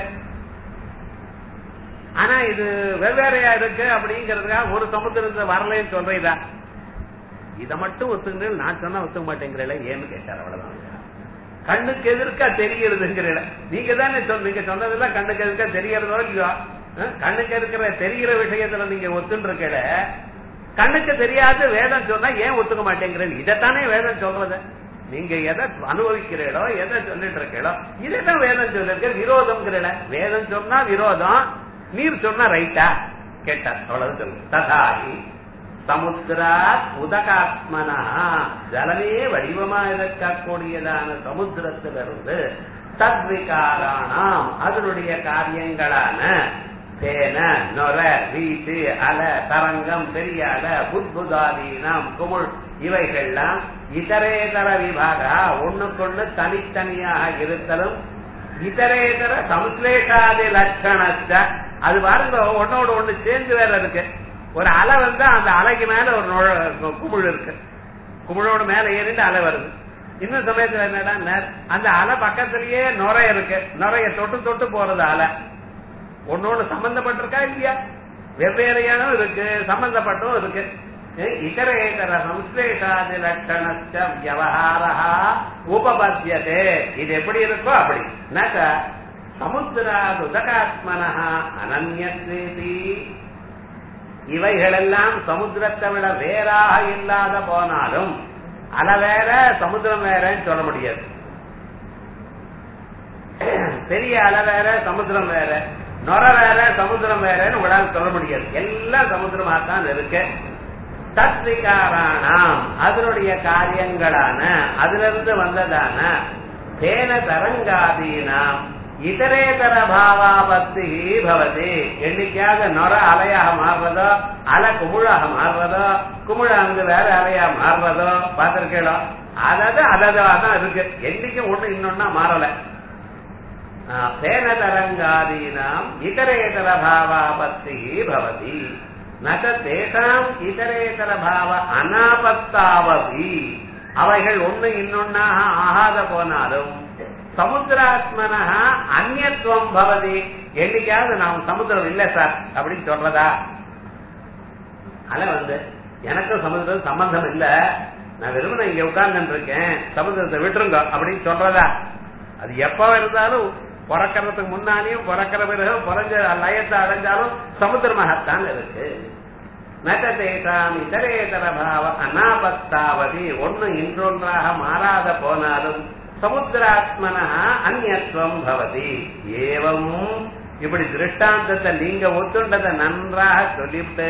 Speaker 1: ஆனா இது வெவ்வேறையா இருக்கு அப்படிங்கறதுக்காக ஒரு சமுத்திரத்தை வரலன்னு சொல்றீதா? இதை மட்டும் ஒத்துங்க, நான் சொன்னா ஒத்துக்க மாட்டேங்கிறல. ஏன்னு கேட்டார். அவ்வளவுதான். கண்ணுக்கு எதிர்க்கா தெரிகிறதுங்கிற. நீங்க தானே நீங்க சொன்னதெல்லாம் கண்ணுக்கு எதிர்க்கா தெரியறதோ இல்லையோ? கண்ணுக்கு இருக்கிற தெரிகிற விஷயத்துல நீங்க ஒத்துருக்கல. கண்ணுக்கு தெரியாது வேதம் சொன்னா ஏன் ஒத்துக்க மாட்டேங்கிறேன்? இதைத்தானே வேதம் சொல்றது. நீங்க எதை அனுபவிக்கிறீங்களோ, எதை சொல்லிட்டு இருக்கீங்களோ, இதைத்தான் வேதம் சொல்லிருக்க. விரோதம் வேதம் சொன்னா விரோதம், நீர் சொன்னா ரைட்டா கேட்டார். அவ்வளவு சொல்லு. ததாகி சமுத்திராத் உதகாத்மனா, ஜலமே வடிவமா இருக்கக்கூடியதான சமுத்திரத்திலிருந்து தத்விகாராணாம் அதனுடைய காரியங்களான தேன, நொர, வீட்டு, அலை, தரங்கம், பெரிய அலை, புத்புதாதீனம், குமுள் இவைகள்லாம் இதரேதர விபாக ஒண்ணுக்கொண்ணு தனித்தனியாக இருத்தலும் இதரேதர சம்ஸ்லேஷாதி லட்சணத்த. அது பாருங்க, ஒன்னோட ஒண்ணு சேர்ந்து வேற இருக்கு. ஒரு அலை வந்தா அந்த அலைக்கு மேல ஒரு குமிழ் இருக்கு, குமிழோட மேல ஏறிட்டு அலை வருது. இன்னும் சமயத்துல என்னடா, அந்த அலை பக்கத்திலேயே நுரை இருக்கு, நுரைய தொட்டு தொட்டு போறது அலை. ஒன்னோடு சம்பந்தப்பட்டிருக்கா இல்லையா? வெவ்வேறையான இருக்கு, சம்பந்தப்பட்டும் இருக்கு. இதரேதர சம்ஸ்லேஷாதி லட்சணச்ச வியவஹாரஹ உபபத்யதே. இது எப்படி இருக்கோ அப்படி. சமுத்திராத் உதகாத்மனஹ அனன்யத்வேதி. இவைகளெல்லாம் சமுத்திரத்தை விட வேறாக இல்லாத போனாலும் அலை வேற சமுத்திரம் வேறன்னு சொல்ல முடியாது. பெரிய அலை வேற சமுத்திரம் வேற, நொர வேற சமுத்திரம் வேறன்னு உங்களால் சொல்ல முடியாது. எல்லாம் சமுத்திரமாத்தான் இருக்கு. தத்விகாராணாம் அதனுடைய காரியங்களான அதிலிருந்து வந்ததான தேன தரங்காதீனாம் இதரேதர பாவாபத்தி பவதி. என்னைக்காக நொர அலையாக மாறுறதோ, அலை குமுழாக மாறுறதோ, குமுழாந்து வேற அலையா மாறுறதோ பார்த்திருக்கோ. அதாவது அததான் இருக்கு. என்னைக்கும் ஒண்ணு இன்னொன்னா மாறல. தேன தரங்காதீனாம் இதரேதர பாவாபத்தி பவதி நக தேசாம் இதரேதர பாவ அனாபத்தாவதி. அவைகள் ஒண்ணு இன்னொன்னாக ஆகாத போனாலும் சமுத்திராத்மனா அந்நியத்துவம் பவதி. என்னைக்காவது நாம் சமுத்திரம் இல்ல சார் அப்படின்னு சொல்றதா? அல வந்து எனக்கும் சமுத்திரம் சம்பந்தம் இல்ல, நான் வெறும் இங்க உட்கார்ந்து இருக்கேன், சமுத்திரத்தை விட்டுருங்க அப்படின்னு சொல்றதா? அது எப்ப இருந்தாலும் பிறக்கிறதுக்கு முன்னாடியும் பிறக்கிற பிறகு பிறஞ்ச லயத்தை அடைஞ்சாலும் சமுத்திரமாகத்தான் இருக்கு. நகதேசாம் இதரேதர பாவ அனாபத்தாவதி. ஒண்ணு இன்றொன்றாக மாறாத போனாலும் சமுத்திராத்மனா அந்நியத்துவம் பவதி. ஏவம் இப்படி திருஷ்டாந்தத்தை நீங்க ஒத்துண்டதை நன்றாக சொல்லிவிட்டு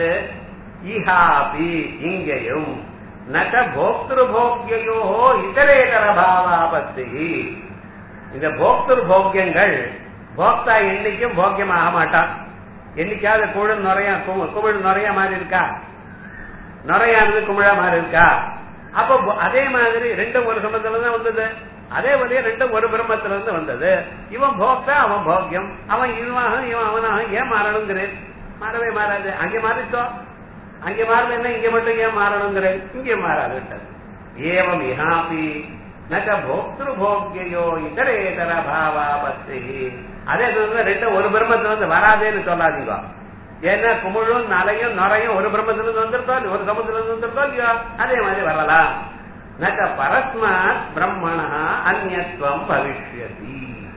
Speaker 1: இஹாபி இங்கேயும் நக போக்திரு போக்யோ இதரேதர பாவாபத்தி. இந்த போக்திரு போக்கியங்கள் போக்தா என்னைக்கும் போக்கியமாக மாட்டான். என்னைக்காவது குழல் நுறைய குமிழ் நுறைய மாதிரி இருக்கா? நுறையானது குமிழா மாதிரி இருக்கா? அப்போ அதே மாதிரி ரெண்டும் ஒரு சம்பந்தத்துல தான் வந்தது. அதே வழியே ரெண்டும் ஒரு பிரம்மத்துல இருந்து வந்தது. இவன் போக்தா, அவன் போக்கியம், அவன் இதுவாக இவன் அவனாக. ஏன் மாறணுங்கிறேன்? மாறவே மாறாது. அங்கே மாறிச்சோ, அங்கே மாறல என்ன இங்க மட்டும் ஏன் மாறணுங்கிறேன்? இங்கே மாறாது. ஏவம் இஹாபி நக போக்திரு போக்யோ இதரேதர பாவாபத்தி. அதே ரெண்டும் ஒரு பிரம்மத்துல வந்து வராதேன்னு சொல்லாதீங்க. ஏன்னா குமிழும் நலையும் நுறையும் ஒரு பிரம்மத்துல இருந்து வந்திருக்கோ, ஒரு சமுத்திரத்துல இருந்து வந்திருக்கோ இல்லையோ, அதே மாதிரி வரலாம். நக பரஸ்மாத் பிரம்மணா அந்நியத்துவம் பவிஷ்யதி.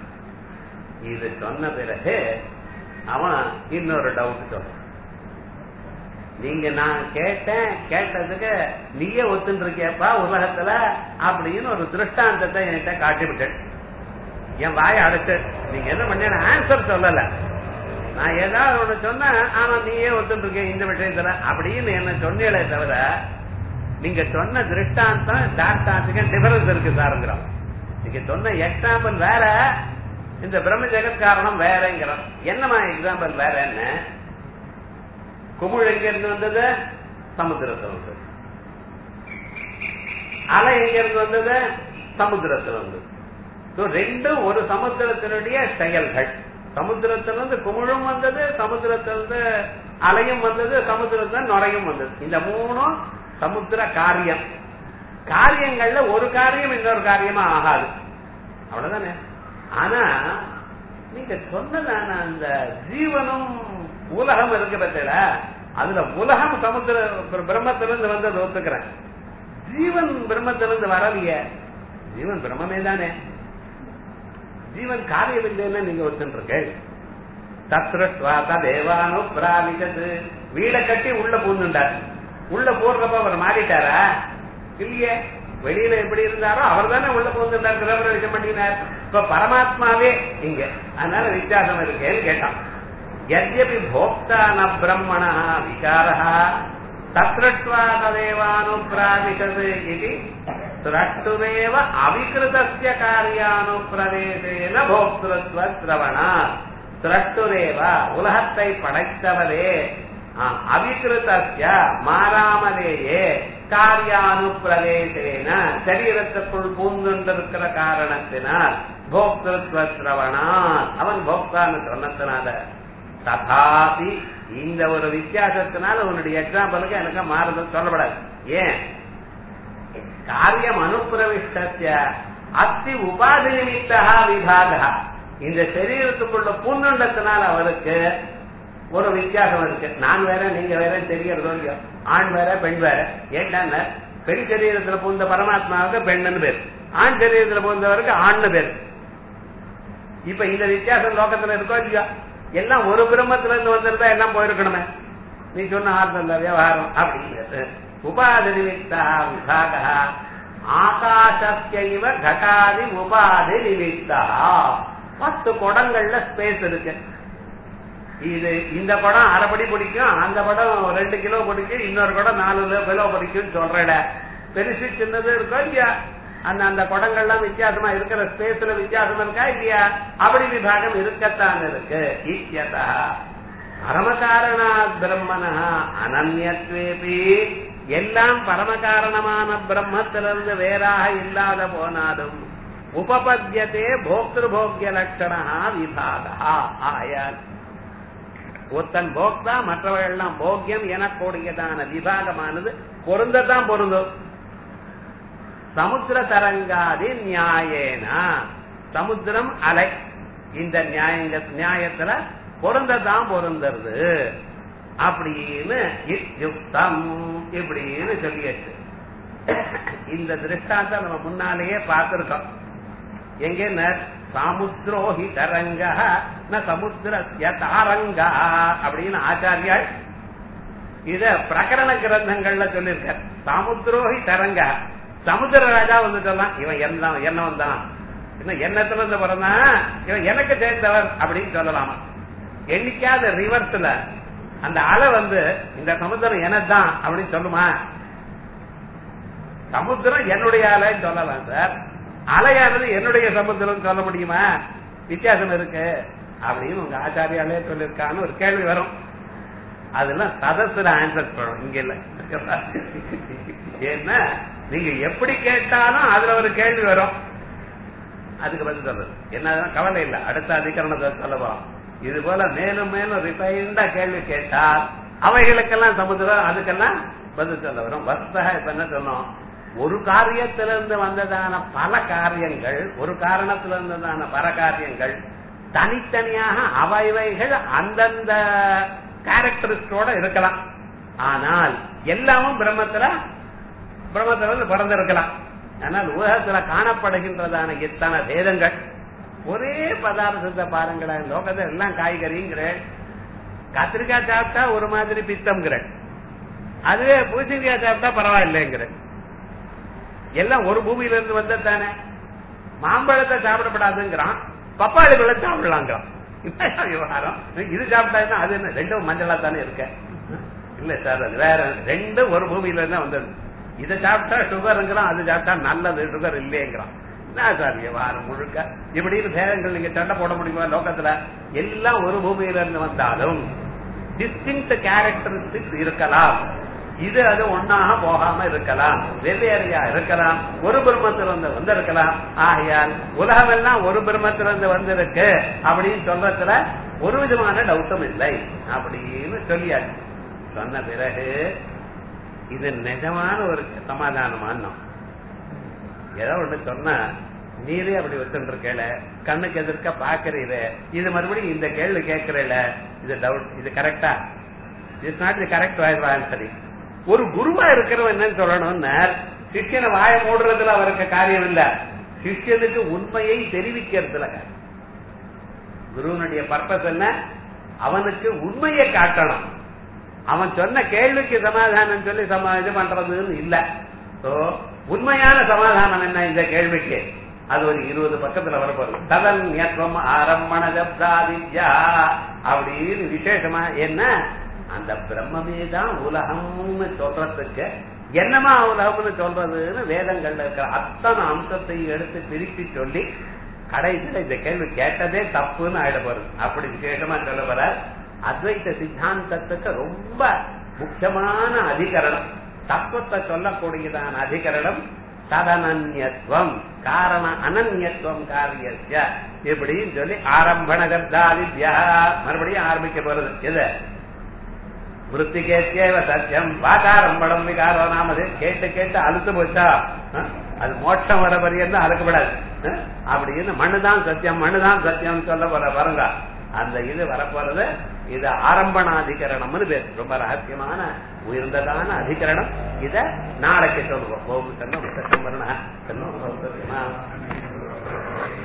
Speaker 1: இது சொன்ன பிறகு அவன் இன்னொரு டவுட் சொல்ற. நீங்க நான் கேட்டேன், கேட்டதுக்கு நீயே ஒத்துன்னு இருக்கியப்பா உலகத்துல அப்படின்னு ஒரு திருஷ்டாந்தத்தை என்கிட்ட காட்டிவிட்டேன். என் வாயை அடைச்சு நீங்க என்ன பண்ண ஆன்சர் சொல்லல. நான் ஏதாவது ஒண்ணு சொன்னேன், ஆனா நீயே ஒத்துட்டு இருக்கேன் இந்த விஷயத்துல அப்படின்னு என்ன சொன்னீங்களே தவிர நீங்க சொன்ன திருஷ்டாந்தம் தாஷ்டாந்தத்துக்கு டிஃபரன்ஸ் இருக்கு சாருங்கிறோம். நீங்க சொன்ன எக்ஸாம்பிள் வேற, இந்த பிரம்ம ஜெகத் காரணம் வேறங்கிறோம். என்னமா எக்ஸாம்பிள் வேற? என்ன குமிழ் எங்க இருந்து வந்தது? சமுத்திரத்தில் வந்தது. அலை எங்க இருந்து வந்தது? சமுத்திரத்தில் வந்தது. ரெண்டும் ஒரு சமுத்திரத்தினுடைய செயல்கள். சமுத்திரத்திலிருந்து குமிழும் வந்தது, சமுத்திரத்திலிருந்து அலையும் வந்தது, சமுத்திரத்தில் நுரையும் வந்தது. இந்த மூணும் சமுத்திர காரியம். காரியங்கள்ல ஒரு காரியம் இன்னொரு காரியமா ஆகாது, அவ்வளவுதானே. ஆனா நீங்க சொன்னதான அந்த ஜீவனும் உலகம் இருக்கு பத்தில, அதுல உலகம் சமுத்திர பிரம்மத்திலிருந்து வந்தது ஒத்துக்கிறேன். ஜீவன் பிரம்மத்திலிருந்து வரலையே. ஜீவன் பிரம்மே தானே. ஜீவன் காரியம் இல்லைன்னு நீங்க ஒத்துருக்கு. தத்ருஷ்வாதேவானு பிராமிகது. வீடை கட்டி உள்ள பூந்துட்டார். உள்ள போறப்ப அவர் மாறிட்டாரா? இல்லையே. வெளியில எப்படி இருந்தாரோ அவர் தானே உள்ள பூந்துட்டார், கிரகப்பிரவேசம் பண்ணினார். இப்ப பரமாத்மாவே இங்க, அதனால வித்தியாசம் இருக்கேன்னு கேட்டான். யத்யபி போக்தா ந பிரம்மணா விகாரஹ தத்ருஷ்வாதேவானுப்ராவிஷது இதி திரஷ்டுரேவ அவிகிருதஸ்ய காரியானுப்ரவேசேன போக்திருத்வ ஸ்ரவணா. திரஷ்டுரேவ உலகத்தை படைத்தவரே, அவிகிருதஸ்ய மாறாமலேயே, காரியானுப்ரவேசேன சரீரத்துக்குள் பூந்துண்டிருக்கிற காரணத்தினால், போக்திருத்வ ஸ்ரவணா அவன் போக்தான்னு சொன்னதுனால, ததாபி இந்த ஒரு வித்தியாசத்தினால உன்னுடைய எக்ஸாம்பிளுக்கு எனக்கு மாறுதல் சொல்லப்படாது. ஏன்? காரியம் அனுப்பிரவிஷ்டஸ்ய அஸ்தி உபாதி நிமித்தா விபாகா. இந்த சரீரத்துக்குள்ள பூந்துண்டத்தினால் அவருக்கு ஒரு வித்தியாசம் இருக்கு. நான் வேற நீங்க வேற தெரியறதோ இல்லையோ. ஆண் வேற பெண் வேற. ஏன்னா பெண் சரீரத்துல பூந்த பரமாத்மாவுக்கு பெண்ணுன்னு பேரு, ஆண் சரீரத்துல பூந்தவருக்கு ஆண்னு பேரு. இப்ப இந்த வித்தியாசம் லோகத்துல இருக்கோ இல்லையா? எல்லாம் ஒரு பிரம்மத்துல இருந்து வந்திருந்தா எல்லாம் போயிருக்கணுமே. நீ சொன்ன ஆர்த்தம் விவகாரம் அப்படிங்கிறது. உபாதி நிமித்தா விபாகா ஆகாசத்தைவ கடாதி உபாதி நிமித்தா. பத்து குடங்கள்ல ஸ்பேஸ் இருக்கு. இது இந்த படம் அரைப்படி பிடிக்கும், அந்த படம் ரெண்டு கிலோ பிடிக்கும், இன்னொரு படம் நாலு கிலோ பிடிக்கும் சொல்றட. பெருசு சின்னது இருக்கோ இல்லையா? அந்த அந்த குடங்கள்லாம் வித்தியாசமா இருக்கிற ஸ்பேஸ்ல வித்தியாசம் இருக்கா இல்லையா? அப்படி விபாகம் இருக்கத்தான் இருக்கு. இத்யதா பரமகாரணா பிரம்மணா அனன்யத்வேபி. எல்லாம் பரமகாரணமான பிரம்மத்திலிருந்து வேறாக இல்லாத போனாலும் உபபத்தியதே போக்திருபோக்ய லட்சணா விபாகா. ஆயால் ஒருத்தன் போக்தா மற்றவர்கள்லாம் போக்கியம் எனக்கூடியதான விபாகமானது பொருந்தத்தான் பொருந்தும். சமுத்திர தரங்காதி நியாயேனா, சமுத்திரம் அலை இந்த நியாய நியாயத்துல பொருந்ததான் பொருந்தது அப்படின்னு யுக்தம் இப்படின்னு சொல்லியாச்சு. இந்த திருஷ்டாந்தம் நம்ம முன்னாலேயே பார்த்திருக்கோம். எங்க சமுத்திரோஹி தரங்க ந சமுத்திரஸ்ய தாரங்கா அப்படின்னு ஆச்சாரியால் இத பிரகரண கிரந்தங்கள்ல சொல்லியிருக்கார். சமுத்திரோஹி தரங்க, சமுத்திர ராஜா வந்துட்டலாம், இவன் என்ன என்ன வந்தான், எண்ணத்துல இருந்து பிறந்தான், இவன் எனக்கு சேர்ந்தவர் அப்படின்னு சொல்லலாமா? என்னைக்காவது ரிவர்ஸ்ல அந்த அலை வந்து இந்த சமுத்திரம் எனதான் அப்படின்னு சொல்லுமா? சமுத்திரம் என்னுடைய அலைன்னு சொல்லலாம் சார், அலையானது என்னுடைய சமுத்திரம் சொல்ல முடியுமா? வித்தியாசம் இருக்கு அப்படின்னு உங்க ஆச்சாரியாலே சொல்லிருக்கான்னு ஒரு கேள்வி வரும். அதெல்லாம் சதத்துல ஆன்சர் பண்ணணும், இங்க இல்ல. ஏன்னா நீங்க எப்படி கேட்டாலும் அதுல ஒரு கேள்வி வரும், அதுக்கு பதில் சொல்றது என்ன கவலை இல்ல, அடுத்த அதிகரணத்தை சொல்லலாம். இது போல மேலும் மேலும் ரிஃபைண்டா கேள்வி கேட்டால் அவைகளுக்கெல்லாம் சமுத்திரம் அதுக்கெல்லாம் பதில் சொல்ல வரும். வஸ்தக இப்ப என்ன சொன்னோம், ஒரு காரியத்திலிருந்து வந்ததான பல காரியங்கள், ஒரு காரணத்திலிருந்து வந்ததான பல காரியங்கள் தனித்தனியாக அவைவைகள் அந்தந்த கேரக்டரிஸ்டோட இருக்கலாம். ஆனால் எல்லாமும் பிரம்மத்துல பிரம்மத்திலிருந்து பிறந்திருக்கலாம். ஆனால் உலகத்துல காணப்படுகின்றதான இத்தனை வேதங்கள் ஒரே பதார்த்தத்தை பாருங்களேன். லோகத்தில் எல்லாம் காய்கறிங்கிற, கத்திரிக்காய் சாப்பிட்டா ஒரு மாதிரி பித்தம்ங்கிற, அதுவே பூசணிக்காய் சாப்பிட்டா பரவாயில்லைங்கிற, எல்லாம் ஒரு பூமியில இருந்து வந்ததானே. மாம்பழத்தை சாப்பிடப்படாதுங்கிறான், பப்பாளி பழம் சாப்பிடலாங்கிறான். விவகாரம் இது சாப்பிட்டா அது என்ன, ரெண்டும் மஞ்சளா தானே இருக்க? இல்ல சார், அது வேற, ரெண்டும் ஒரு பூமியில இருந்தா வந்தது. இதை சாப்பிட்டா சுகருங்கிறான், அது சாப்பிட்டா நல்லது, சுகர் இல்லையங்கிறான். சார் விவகாரம் முழுக்க இப்படின்னு பேரங்கள் நீங்க சண்டை போட முடியுமா? லோகத்துல எல்லாம் ஒரு பூமியில இருந்து வந்தாலும் டிஸ்டிங்க்ட் கேரக்டரிஸ்டிக்ஸ் இருக்கலாம். இது அது ஒன்னாக போகாம இருக்கலாம், வெவ்வேறையா இருக்கலாம், ஒரு பிரம்மத்திலிருந்து வந்திருக்கலாம். ஆகையால் உலகமெல்லாம் ஒரு பிரம்மத்திலிருந்து வந்திருக்கு அப்படின்னு சொல்றதுல ஒரு விதமான டவுட்டும் இல்லை அப்படின்னு சொல்லியாச்சு. சொன்ன பிறகு இது நிஜமான ஒரு சமாதானமான ஏதோ ஒண்ணு சொன்னா நீரே அப்படி வச்சுருக்கல, கண்ணுக்கு எதிர்க்க பாக்குறீரு, இது மறுபடியும் இந்த கேள்வி கேட்கறல, இது டவுட், இது கரெக்டா? It's not the correct answer. ஒரு குருவா இருக்கிறவன் என்னன்னு சொல்லணும்னா, சிஷ்யனை வாய மூடுறதுல அவருக்கு காரியம் இல்ல, சிஷ்யனுக்கு உண்மையை தெரிவிக்கிறதுல. குருவனுடைய பர்பஸ் என்ன? அவனுக்கு உண்மையை காட்டணும். அவன் சொன்ன கேள்விக்கு சமாதானம் சொல்லி இது பண்றதுன்னு இல்ல. உண்மையான சமாதானம் என்ன இந்த கேள்விக்கு? அது ஒரு இருபது பக்கத்துல வரப்போகுது. ததன் ஏற்றம் ஆரம்பண ஜப்தாதித்யா அப்படின்னு விசேஷமா என்ன, அந்த பிரம்மமே தான் உலகம்னு சொல்றதுக்கு என்னமா உலகம்னு சொல்றதுன்னு வேதங்கள்ல இருக்கிற அத்தனை அம்சத்தை எடுத்து பிரித்து சொல்லி கடைசியில இந்த கேள்வி கேட்டதே தப்புன்னு ஆயிட போறது. அப்படி விசேஷமா சொல்ல போற அத்வைத சித்தாந்தத்துக்கு ரொம்ப முக்கியமான அதிகரணம், தத்துவத்தை சொல்லக்கூடியதான அதிகரணம் ததனன்யத்துவம், காரண அனன்யத்துவம் காரியஸ்ய இப்படின்னு சொல்லி ஆரம்பணகர்தாதித்யா மறுபடியும் ஆரம்பிக்க போறது. எது விருத்திகேத்யேவ சத்தியம் வாதாரம்பணம் விகாரோ நாமது கேட்டு கேட்டு அழுத்து போச்சா அது மோட்சம் வர பரியன்னு அழுக்கப்படாது. அப்படின்னு மண்ணுதான் சத்தியம் மண்ணுதான் சத்தியம் சொல்ல போற பாருங்க, அந்த இது வரப்போறது. இது ஆரம்பணாதிகரணம்னு பேர், ரொம்ப ரகசியமான உயர்ந்ததான அதிகரணம். இத நாளைக்கு சொல்லுவோம்.